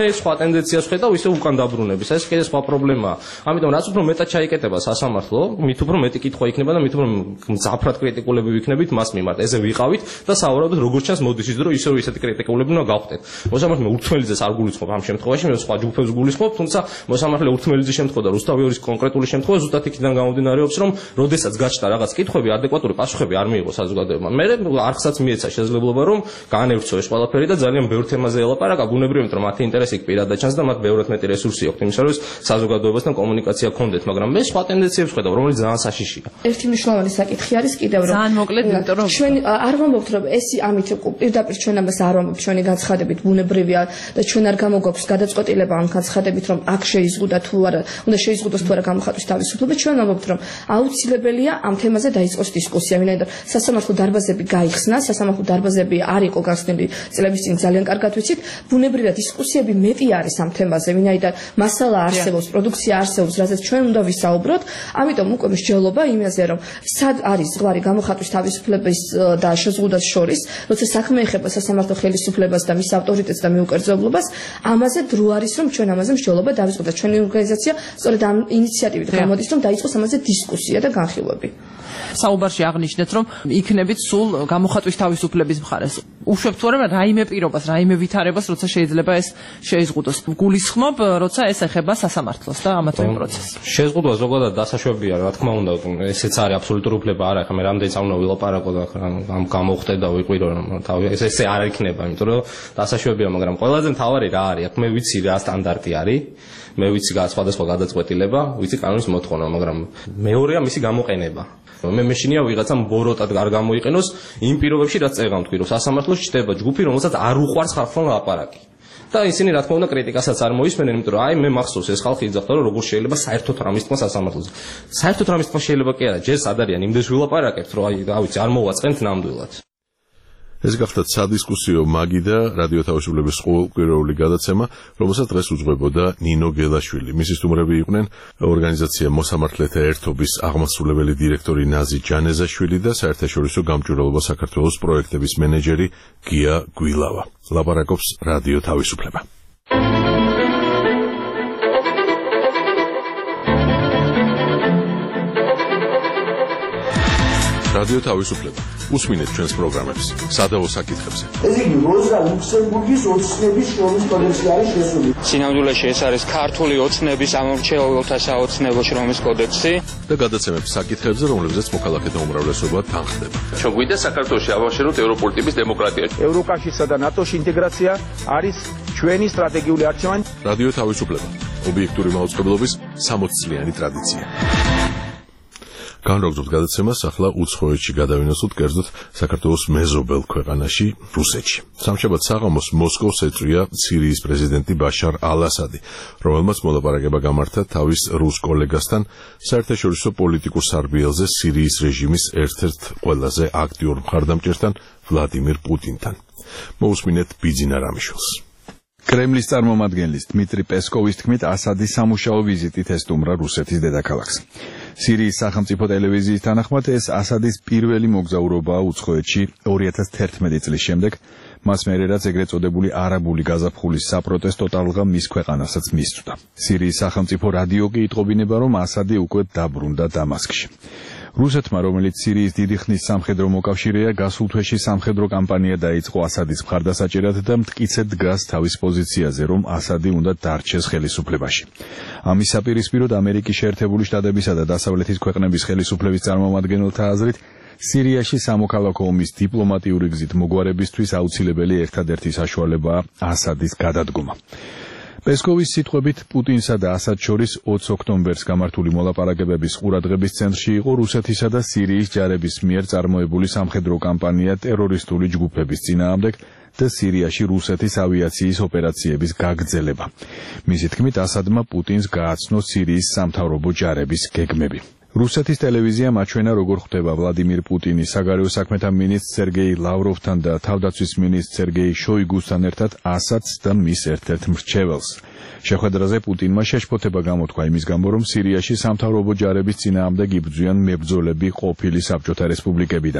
სხვა ტენდენციას ხედავ ისე უკან დაბრუნების. ეს კიდე სხვა პრობლემაა. ამიტომ რაც უფრო მეტად ჩაიკეტება სასამართლო, მით უფრო მეტი კითხვა იქნება და მით უფრო მძაფრად კრიტიკულები ვიქნებით მას მიმართ. ესე ვიყავით და სავარაუდოდ როგორც ჩანს მოდის ის დრო ისევ ისეთი კრიტიკულები უნდა გავხდეთ. მოსამართლე ურთმელიძეს არ გულისხმობ ამ შემთხვევაში, მე სხვა ჯგუფებს გულისხმობ, თუმცა მოსამართლე ურთმელიძის შემთხვევა და რუსთავიორის კონკრეტული შემთხვევა ზუსტად იქიდან გამომდინარეობს, რომ როდესაც გაჩნდა რაღაც კითხვები, ადეკვატური პასუხები არ მიიღო საზოგადოებამ. მე არხსაც მიეცა შესაძლებლობა, რომ გაანევრცო ეს ყველაფერი და ძალიან ბევრ თემაზე ელაპარაკა, ბუნებრივია, რომ მათი ინტერესი პირადად ჩანს და მათ ბევრად მეტი რესურსი აქვს იმისა, რომ საზოგადოებასთან კომუნიკაცია გქონდეთ, მაგრამ მე სხვა ტენდენციებს ხედავ, რომელიც ძალიან საშიშია. ერთი მნიშვნელოვანი საკითხი არის კიდევ რომ ძალიან მოკლედ, იმიტომ რომ ჩვენ არ ვამბობთ, რომ ეს ამით პირდაპირ ჩვენ ამას არ ვამბობთ, ჩვენი განცხადებით ბუნებრივია და ჩვენ არ გამოგვაქვს გადაწყვეტილება ამ განცხადებით, რომ აქ შეიზღუდა თუ არა, უნდა შეიზღუდოს თუ არა გამოხატვის თავისუფლება, ჩვენ ვამბობთ, რომ აუცილებელია ამ თემაზე დაიწყოს დისკუსია, ვინაიდან სასამართლო დარბაზები გაიხსნა, სასამართლო დარბაზები არ იყო გახსნილი წლების წინ, ძალიან კარგად ვიცით, ბუნებრივია დისკუსიები მეტი არის ამ თემაზე, ვინაიდან მასალა არსებობს, პროდუქცია არსებობს, რაზეც ჩვენ უნდა ვისაუბროთ, ამიტომ უკვე მსჯელობა იმაზე, რომ სად არის ზღვარი გამოხატვის თავისუფლების და შეზღუდვას შორის, როცა საქმე ეხება სასამართლო ხელისუფლებას და მის ავტორიტეტს და მიუკერძოებლობას, ამაზე დრო არის, რომ ჩვენ ამაზე მსჯელობა დავიწყოთ და ჩვენი ორგანიზაცია სწორედ ამ ინიციატივით გამოდის, რომ დაიწყოს ამაზე დისკუსია და განხილვები. საუბარში აღნიშნეთ, რომ იქნებით სულ გამოხატვის თავისუფლების მხარეს. უშვებთ თუ არა რაიმე პირობას, რაიმე ვითარებას, როცა შეიძლება ეს შეიზღუდოს. გულისხმობ, როცა ეს ეხება სასამართლოს და ამათოვე პროცესს. შეზღუდვა ზოგადად დასაშვებია, რა თქმა უნდა, ესეც არის აბსოლუტური უფლება არა, ხა მე რამდენი წამნა ვილაპარაკო და ამ გამოხდე და ვიყვირო, რომ თავი ესე არ იქნება, იმიტომ რომ დასაშვებია, მაგრამ ყველაზე მთავარი რა არის? აქ მე ვიცი რა სტანდარტი არის. მე ვიცი სხვადასხვა გადაწყვეტილება, ვიცი კანონის მოთხოვნა, მაგრამ მეორეა მისი გამოყენება. მე მეშინია ვიღაცამ ბოროტად არ გამოიყენოს იმ პირობებში, რაც წეღან თქვი, რომ სასამართლოში ჩდება ჯგუფი, რომელსაც არ უყვარს ხალხთან ლაპარაკი. და ისინი რა თქმა უნდა კრიტიკასაც არ მოისმენენ, იმიტომ რომ აი მე მახსოვს ეს ხალხი იძახდა, რომ როგორ შეიძლება საერთოდ რამის თქმა სასამართლოზე. საერთოდ რამის თქმა შეიძლება კი არა, ჯერ სად არიან იმდეს ვილაპარაკებთ, რომ აი რა ვიცი, არ მოვაწყენთ ნამდვილად. ეს გახლავთ სადისკუსიო მაგი და რადიო თავისუფლების ყოველკვირეული გადაცემა, რომელსაც დღეს უძღვებოდა ნინო გელაშვილი. მისი სტუმრები იყვნენ ორგანიზაცია მოსამართლეთა ერთობის აღმასრულებელი დირექტორი ნაზი ჯანეზაშვილი და საერთაშორისო გამჭვირვალობა საქართველოს პროექტების მენეჯერი გია გვილავა. ლაპარაკობს რადიო თავისუფლება. რადიო თავისუფლება. უსმინეთ ჩვენს პროგრამებს სადავო საკითხებზე. ეს იგი როზა ლუქსემბურგის ოცნების შრომის კოდექსი არის შესული. სინამდვილეში ეს არის ქართული ოცნების ამომრჩეველთა საოცნებო შრომის კოდექსი და გადაცემების საკითხებზე, რომლებზეც მოქალაქეთა უმრავლესობა თანხდება. ჩვენ გვინდა საქართველოში ავაშენოთ ევროპული ტიპის დემოკრატია. ევროკავშირსა და ნატოში ინტეგრაცია არის ჩვენი სტრატეგიული არჩევანი. რადიო თავისუფლება. ობიექტური მაუწყებლობის 60 წლიანი ტრადიცია. განროგდოთ გადაცემას, ახლა უცხოეთში გადავინოსოთ, კერძოდ საქართველოს მეზობელ ქვეყანაში, რუსეთში. სამშაბათ საღამოს მოსკოვს ეწვია სირიის პრეზიდენტი ბაშარ ალ-ასადი, რომელმაც მოლაპარაკება გამართა თავის რუს კოლეგასთან საერთაშორისო პოლიტიკურ სარბიელზე სირიის რეჟიმის ერთ-ერთ ყველაზე აქტიურ მხარდამჭერთან ვლადიმირ პუტინთან. მოусმინეთ ბიძინა რამიშვილს. კრემლის წარმომადგენლის დმიტრი პესკოვის თქმით, ასადი სამუშაო ვიზიტით ესტუმრა რუსეთის დედაქალაქს. სირიის სახელმწიფო ტელევიზიის თანახმად ეს ასადის პირველი მოგზაურობაა უცხოეთში 2011 წლის შემდეგ, მას მერე რაც ეგრეთ წოდებული არაბული გაზაფხულის საპროტესტო ტალღა მის ქვეყანასაც მისწვდა. სირიის სახელმწიფო რადიო კი იტყობინება, რომ ასადი უკვე დაბრუნდა დამასკში. რუსეთმა, რომელიც სირიის დიდი ხნის სამხედრო მოკავშირეა, გასულ თვეში სამხედრო კამპანია დაიწყო ასადის მხარდასაჭერად და მტკიცედ დგას თავის პოზიციაზე, რომ ასადი უნდა დარჩეს ხელისუფლებაში. ამის საპირისპიროდ ამერიკის შეერთებული შტატებისა და დასავლეთის ქვეყნების ხელისუფლების წარმომადგენელთა აზრით, სირიაში სამოქალაქო ომის დიპლომატიური გზით მოგვარებისთვის აუცილებელი ერთადერთი საშუალებაა ასადის გადადგომა. პესკოვის სიტყვებით, პუტინსა და ასადს შორის 20 ოქტომბერს გამართული მოლაპარაკებების ყურადღების ცენტრში იყო რუსეთისა და სირიის ჯარების მიერ წარმოებული სამხედრო კამპანია ტერორისტული ჯგუფების წინააღმდეგ და სირიაში რუსეთის ავიაციის ოპერაციების გაგრძელება. მისი თქმით, ასადმა პუტინს გააცნო სირიის სამთავრობო ჯარების გეგმები. რუსეთის ტელევიზიამ აჩვენა, როგორ ხვდება ვლადიმირ პუტინი საგარეო საქმეთა მინისტრ სერგეი ლავროვთან და თავდაცვის მინისტრ სერგეი შოიგუსთან ერთად ასადს და მის ერთ-ერთ მრჩეველს. შეხვედრაზე პუტინმა შეშფოთება გამოთქვა იმის გამო, რომ სირიაში სამთავრობო ჯარების წინააღმდეგ იბრძვიან მებრძოლები ყოფილი საბჭოთა რესპუბლიკებიდან.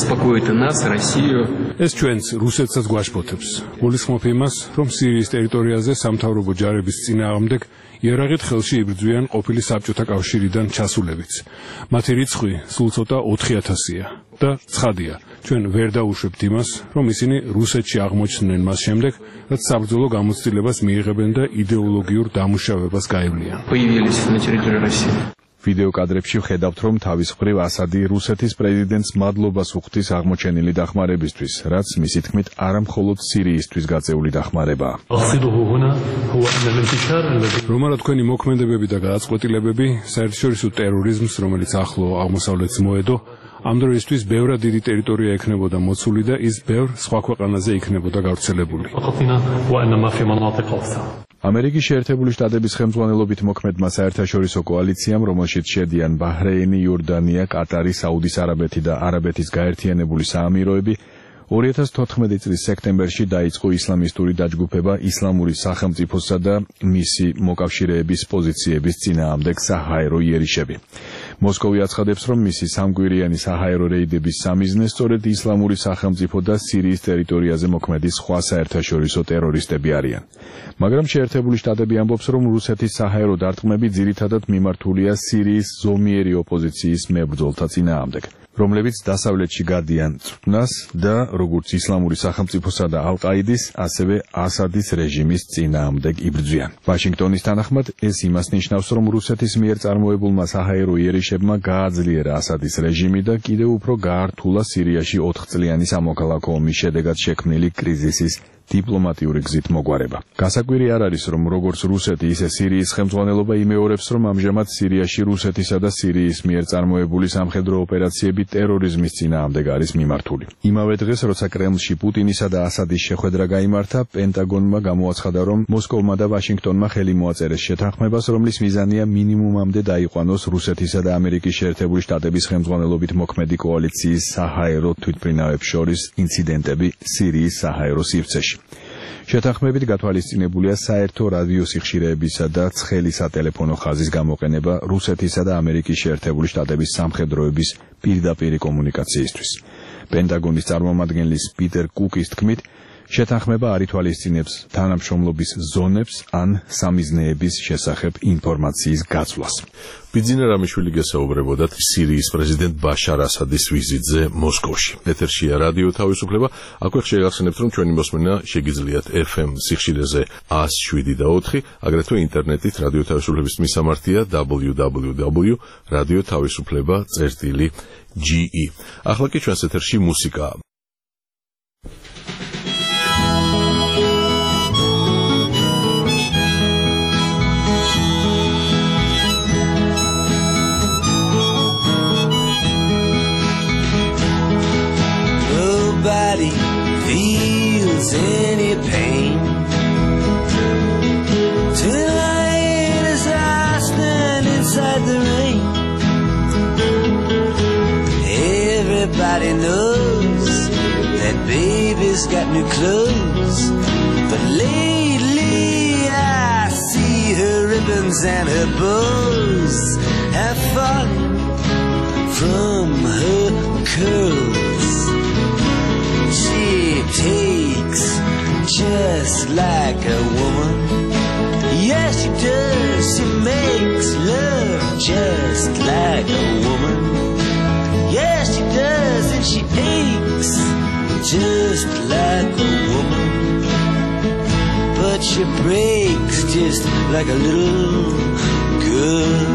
ეს ჩვენს რუსეთსაც გვაშფოთებს. გულისხმობ იმას, რომ სირიის ტერიტორიაზე სამთავრობო ჯარების წინააღმდეგ იარაღით ხელში იბრძვიან ყოფილი საბჭოთა კავშირიდან ჩასულებიც. მათი რიცხვი სულ ცოტა 4000-ია და ცხადია, ჩვენ ვერ დაუშვებთ იმას, რომ ისინი რუსეთში აღმოჩნდნენ მას შემდეგ, რაც საბრძოლო გამოცდილებას მიიღებენ და იდეოლოგიურ დამუშავებას გაევლიან. ვიდეო კადრებში ვხედავთ, რომ თავის მხრივ ასადი რუსეთის პრეზიდენტს მადლობას უხდის აღმოჩენილი დახმარებისთვის, რაც მისი თქმით არა მხოლოდ სირიისთვის გაწეული დახმარებაა. რომ არა თქვენი მოქმედებები და გადაწყვეტილებები საერთაშორისო ტერორიზმს, რომელიც ახლო აღმოსავლეთს მოედო, ამ დროისთვის ბევრად დიდი ტერიტორია ექნებოდა მოცული და ის ბევრ სხვა ქვეყანაზე იქნებოდა გავრცელებული. ამერიკის შეერთებული შტატების ხელმძღვანელობით მოქმედმა საერთაშორისო კოალიციამ, რომელშიც შედიან ბაჰრეინი, იორდანია, კატარი, საუდის არაბეთი და არაბეთის გაერთიანებული საამიროები, 2014 წლის სექტემბერში დაიწყო ისლამისტური დაჯგუფება ისლამური სახელმწიფოსა და მისი მოკავშირეების პოზიციების წინააღმდეგ საჰაერო იერიშები. მოსკოვი აცხადებს, რომ მისი სამგვირიანი საჰაერო რეიდების სამიზნე სწორედ ისლამური სახელმწიფო და სირიის ტერიტორიაზე მოქმედი სხვა საერთაშორისო ტერორისტები არიან. მაგრამ შეერთებული შტატები ამბობს, რომ რუსეთის საჰაერო დარტყმები ძირითადად მიმართულია სირიის ზომიერი ოპოზიციის მებრძოლთა წინააღმდეგ, რომლებიც დასავლეთში გადიან წვნას და როგორც ისლამური სახელმწიფოსა და ალ-ყაიდის, ასევე ასადის რეჟიმის წინააღმდეგ იბრძვიან. ვაშინგტონის თანახმად, ეს იმას ნიშნავს, რომ რუსეთის მიერ წარმოებულმა საჰაერო იერიშებმა გააძლიერა ასადის რეჟიმი და კიდევ უფრო გაართულა სირიაში 4 წლიანი სამოქალაქო ომის შედეგად შექმნილი კრიზისის დიპლომატიური გზით მოგვარება. გასაკვირი არ არის, რომ როგორც რუსეთი, ისე სირიის ხელმძღვანელობა იმეორებს, რომ ამჟამად სირიაში რუსეთისა და სირიის მიერ წარმოებული სამხედრო ოპერაციები ტერორიზმის წინააღმდეგ არის მიმართული. იმავე დღეს, როცა კრემლში პუტინისა და ასადის შეხვედრა გაიმართა, პენტაგონმა გამოაცხადა, რომ მოსკოვმა და ვაშინგტონმა ხელი მოაწერეს შეთანხმებას, რომლის მიზანია მინიმუმამდე დაიყვანოს რუსეთისა და ამერიკის შეერთებული შტატების ხელმძღვანელობით მოქმედი კოალიციის საჰაერო თვითმფრინავებს შორის ინციდენტები სირიის საჰაერო სივრცეში. შეთანხმებით გათვალისწინებულია საერთო რადიო სიხშირეებისა და ცხელი სატელეფონო ხაზის გამოყენება რუსეთისა და ამერიკის შეერთებული შტატების სამხედროების პირდაპირი კომუნიკაციისთვის. პენტაგონის წარმომადგენლის პიტერ კუკის თქმით, შეთანხმება არ ითვალისწინებს თანამშრომლობის ზონებს ან სამიზნეების შესახებ ინფორმაციის გაცვლას. ბიძინა რამიშვილი გესაუბრებოდათ სირიის პრეზიდენტ ბაშარ ასადის ვიზიტზე მოსკოვში. ეთერშია რადიო თავისუფლება. აქვე შეგახსენებთ, რომ ჩვენი მოსმენა შეგიძლიათ FM სიხშირეზე 107.4, აგრეთვე ინტერნეტით რადიო თავისუფლების მისამართია www.radiotavisufleba.ge. ახლა კი ჩვენს ეთერში მუსიკაა. Nobody feels any pain tonight as I stand inside the rain. Everybody knows that baby's got new clothes, but lately I see her ribbons and her bows have fallen from her curls. She takes just like a woman. Yes, she does. She makes love just like a woman. Yes, she does. And she aches just like a woman. But she breaks just like a little girl.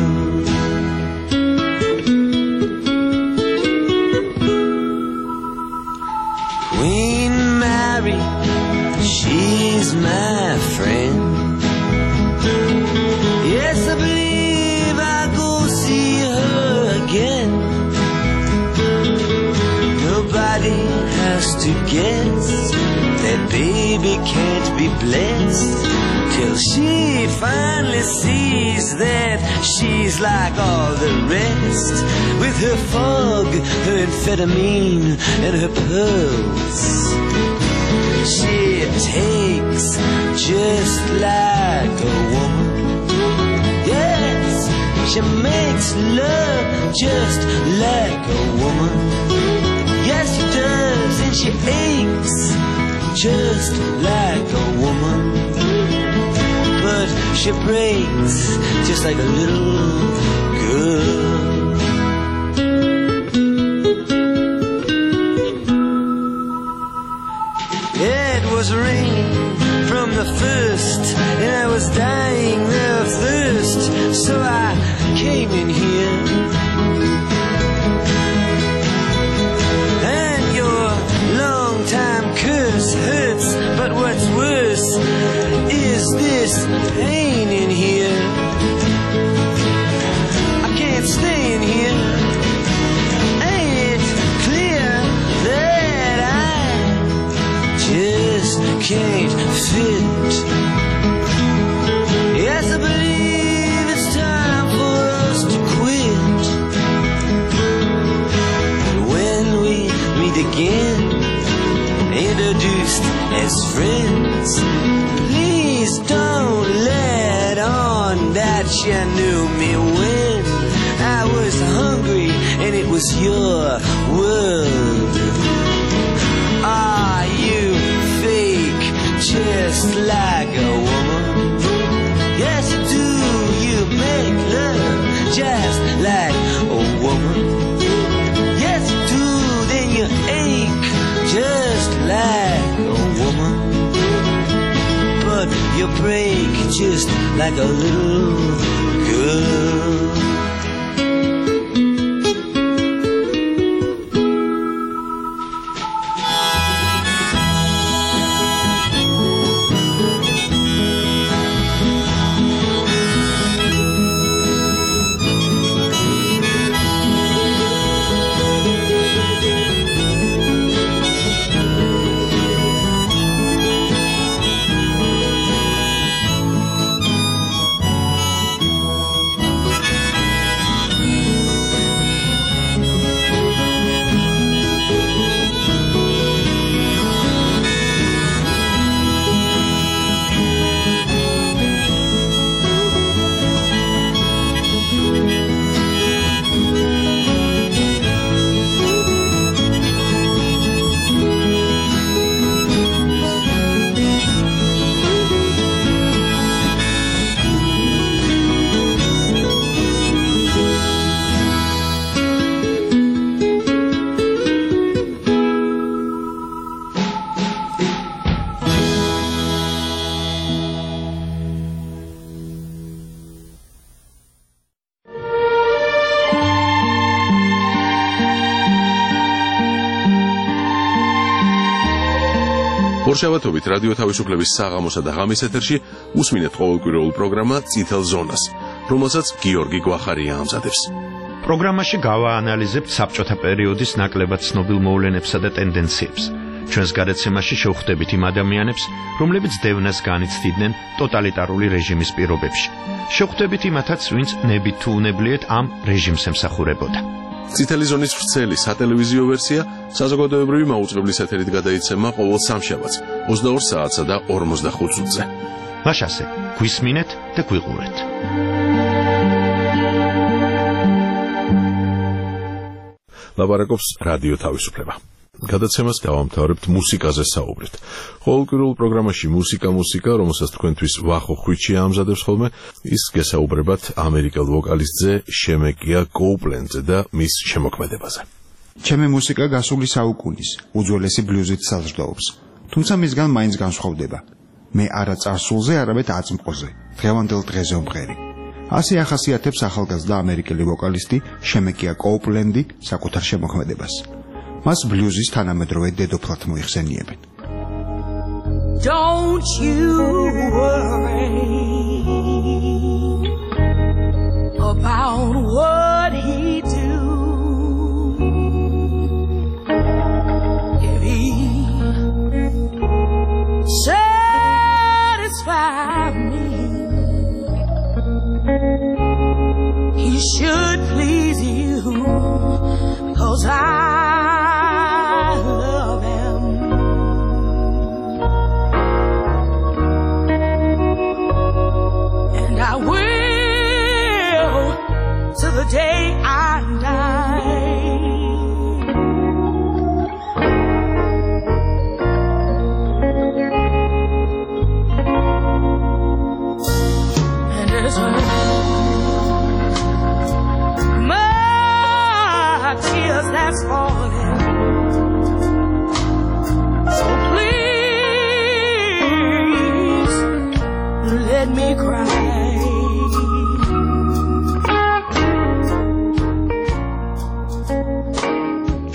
Queen Mary, she's my friend. Yes, I believe I'll go see her again. Nobody has to guess that baby can't be blessed till she finally sees that she's like all the rest, with her fog, her amphetamine, and her pearls. She takes just like like a woman. Yes, she makes love just like a woman. Yes, she does, and she aches just like a woman. But she breaks just like a little girl. It was rain from the first, and I was dying of thirst, so I came in here. And your long-time curse hurts, but what's worse is this pain in here. I can't stay in here. Ain't it clear that I just can't fit? Yes, I believe it's time for us to quit. And when we meet again, introduced as friends, please don't let on that you knew me when I was hungry and it was your world. Are you fake just like a woman? Yes, you do. You make love just like a woman. Yes, you do. Then you ache just like a woman. But you break just like a little girl. ორშაბათობით რადიო თავისუფლების საღამოსა და ღამის ეთერში უსმინეთ ყოველკვირეულ პროგრამა წითელ ზონას, რომელსაც გიორგი გვახარია ამზადებს. პროგრამაში გავაანალიზებთ საბჭოთა პერიოდის ნაკლებად ცნობილ მოვლენებსა და ტენდენციებს. ჩვენს გადაცემაში შევხვდებით იმ ადამიანებს, რომლებიც დევნას განიცდიდნენ ტოტალიტარული რეჟიმის პირობებში. შევხვდებით იმათაც, ვინც ნებით თუ უნებლიეთ ამ რეჟიმს ემსახურებოდა. წითელი ზონის ვრცელი სატელევიზიო ვერსია საზოგადოებრივი მაუწყებლის ეთერით გადაიცემა ყოველ სამშაბათს 22 საათსა და 45 წუთზე. მაშასე, გვისმინეთ და გვიყურეთ. ლაპარაკობს რადიო თავისუფლება. გადაცემას გავამთავრებთ მუსიკაზე საუბრით. ყოველკვირეულ პროგრამაში მუსიკა, რომელსაც თქვენთვის ვახო ხვიჩი ამზადებს ხოლმე, ის გესაუბრებათ ამერიკელ ვოკალისტზე შემეკია კოუპლენდზე და მის შემოქმედებაზე. ჩემი მუსიკა გასული საუკუნის უძველესი ბლუზით საზრდოობს, თუმცა მისგან მაინც განსხვავდება. მე არა წარსულზე, არამედ აწმყოზე, დღევანდელ დღეზე ვმღერი. ასე ახასიათებს ახალგაზრდა ამერიკელი ვოკალისტი შემეკია კოუპლენდი საკუთარ შემოქმედებას. მას ბლუზის თანამედროვე დედოფლად მოიხსენიებენ. Don't you worry about what he do. If he satisfy me, he should please you, because I love him.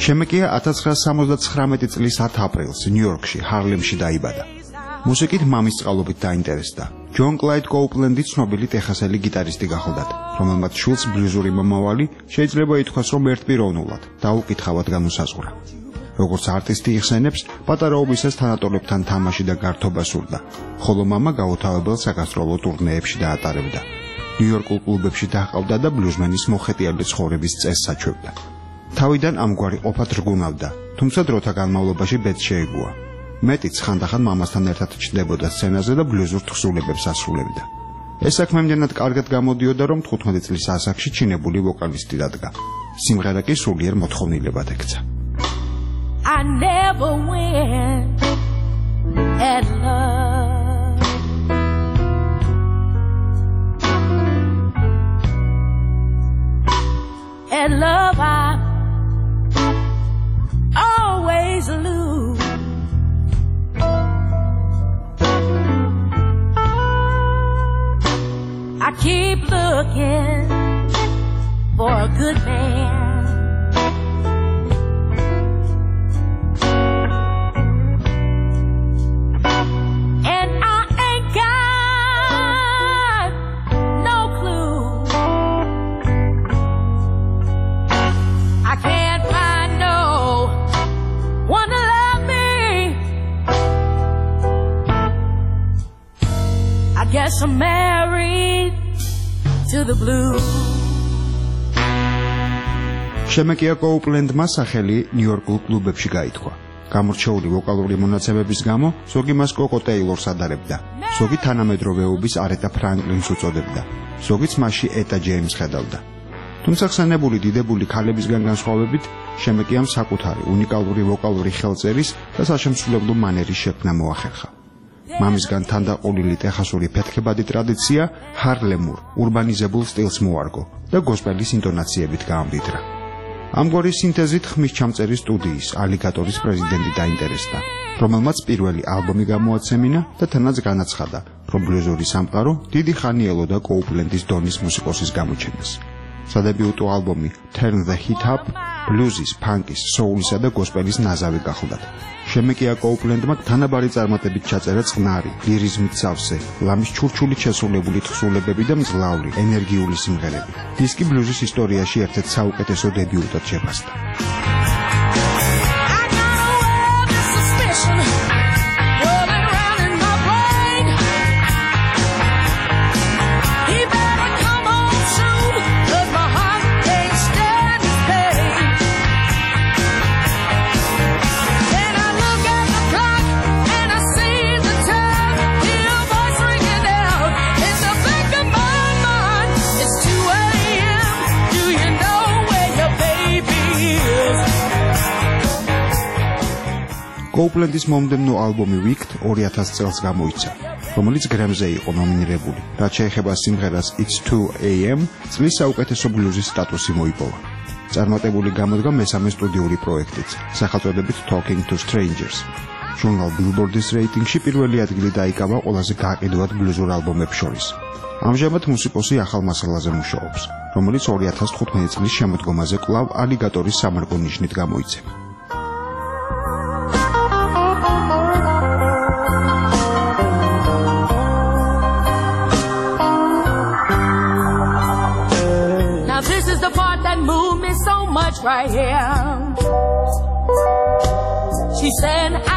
შემეკია 1979 წლის 10 აპრილს ნიუ-იორკში, ჰარლემში დაიბადა. მუსიკით მამის წყალობით დაინტერესდა. ჯონ კლაიდ კოუპლენდი ცნობილი ტეხასელი გიტარისტი გახლდათ, რომელმაც შვილს ბლუზური მომავალი შეიძლება ითქვას, რომ ერთპიროვნულად დაუკითხავად განუსაზღვრა. როგორც არტისტი იხსენებს, პატარაობისას თანატოლებთან თამაში და გართობა სურდა, ხოლო მამა გაუთავებელ საგასტროლო ტურნეებში დაატარებდა. ნიუ-იორკულ კლუბებში დაჰყავდა და ბლუზმენის მოხეტიალე ცხოვრების წესს აჩვევდა. თავიდან ამგვარი ყოფა დრგუნავდა, თუმცა დროთა განმავლობაში ბედს შეეგუა. მეტიც ხანდახან მამასთან ერთად ჩნდებოდა სცენაზე და ბლუზურ თხზულებებს ასრულებდა. ეს საქმე იმდენად კარგად გამოდიოდა, რომ 15 წლის ასაკში ჩინებული ვოკალისტი დადგა. სიმღერა კი სულიერ მოთხოვნილებად ექცა. I never win at love. At love I always lose. I keep looking for a good man. Guess I'm married to the blues. შემეკია კოუპლენდმა სახელი ნიუ-იორკულ კლუბებში გაითქვა. გამორჩეული ვოკალური მონაცემების გამო ზოგი მას კოკო ტეილორს ადარებდა, ზოგი თანამედროვეობის არეთა ფრანკლინს უწოდებდა, ზოგიც მასში ეტა ჯეიმს ხედავდა. თუმცა ხსენებული დიდებული ქალებისგან განსხვავებით, შემეკიამ საკუთარი უნიკალური ვოკალური ხელწერის და საშემსრულებლო მანერის შექმნა მოახერხა. მამისგან თანდაყოლილი ტეხასური ფეთქებადი ტრადიცია ჰარლემურ, ურბანიზებულ სტილს მოარგო და გოსპელის ინტონაციებით გაამდიდრა. ამგვარი სინთეზით ხმის ჩამწერი სტუდიის ალიგატორის პრეზიდენტი დაინტერესდა, რომელმაც პირველი ალბომი გამოაცემინა და თანაც განაცხადა, რომ ბლუზური სამყარო დიდი ხანი ელოდა კოუპლენდის დონის მუსიკოსის გამოჩენას. სადებიუტო ალბომი Turn the Heat Up ბლუზის, ფანკის, soul-ისა და გოსპელის ნაზავი გახლდათ. შემეკია კოუპლენდმა თანაბარი წარმატებით ჩაწერა წყნარი, ლირიზმით სავსე, ლამის ჩურჩულით შესრულებული თხზულებები და მძლავრი, ენერგიული სიმღერები. დისკი ბლუზის ისტორიაში ერთ-ერთ საუკეთესო დებიუტად შეფასდა. კოუპლენდის მომდევნო ალბომი Wicked 2000 წელს გამოიცა, რომელიც გრემზე იყო ნომინირებული. რაც შეეხება სიმღერას It's 2 AM, წლის საუკეთესო ბლუზის სტატუსი მოიპოვა. წარმატებული გამოდგა მესამე სტუდიური პროექტიც, სახელწოდებით Talking to Strangers. ჟურნალ Billboard-ის რეიტინგში პირველი ადგილი დაიკავა ყველაზე გაყიდვად ბლუზურ ალბომებს შორის. ამჟამად მუსიკოსი ახალ მასალაზე მუშაობს, რომელიც 2015 წლის შემოდგომაზე კვლავ ალიგატორის სამარკო ნიშნით გამოიცემა. Right here. She said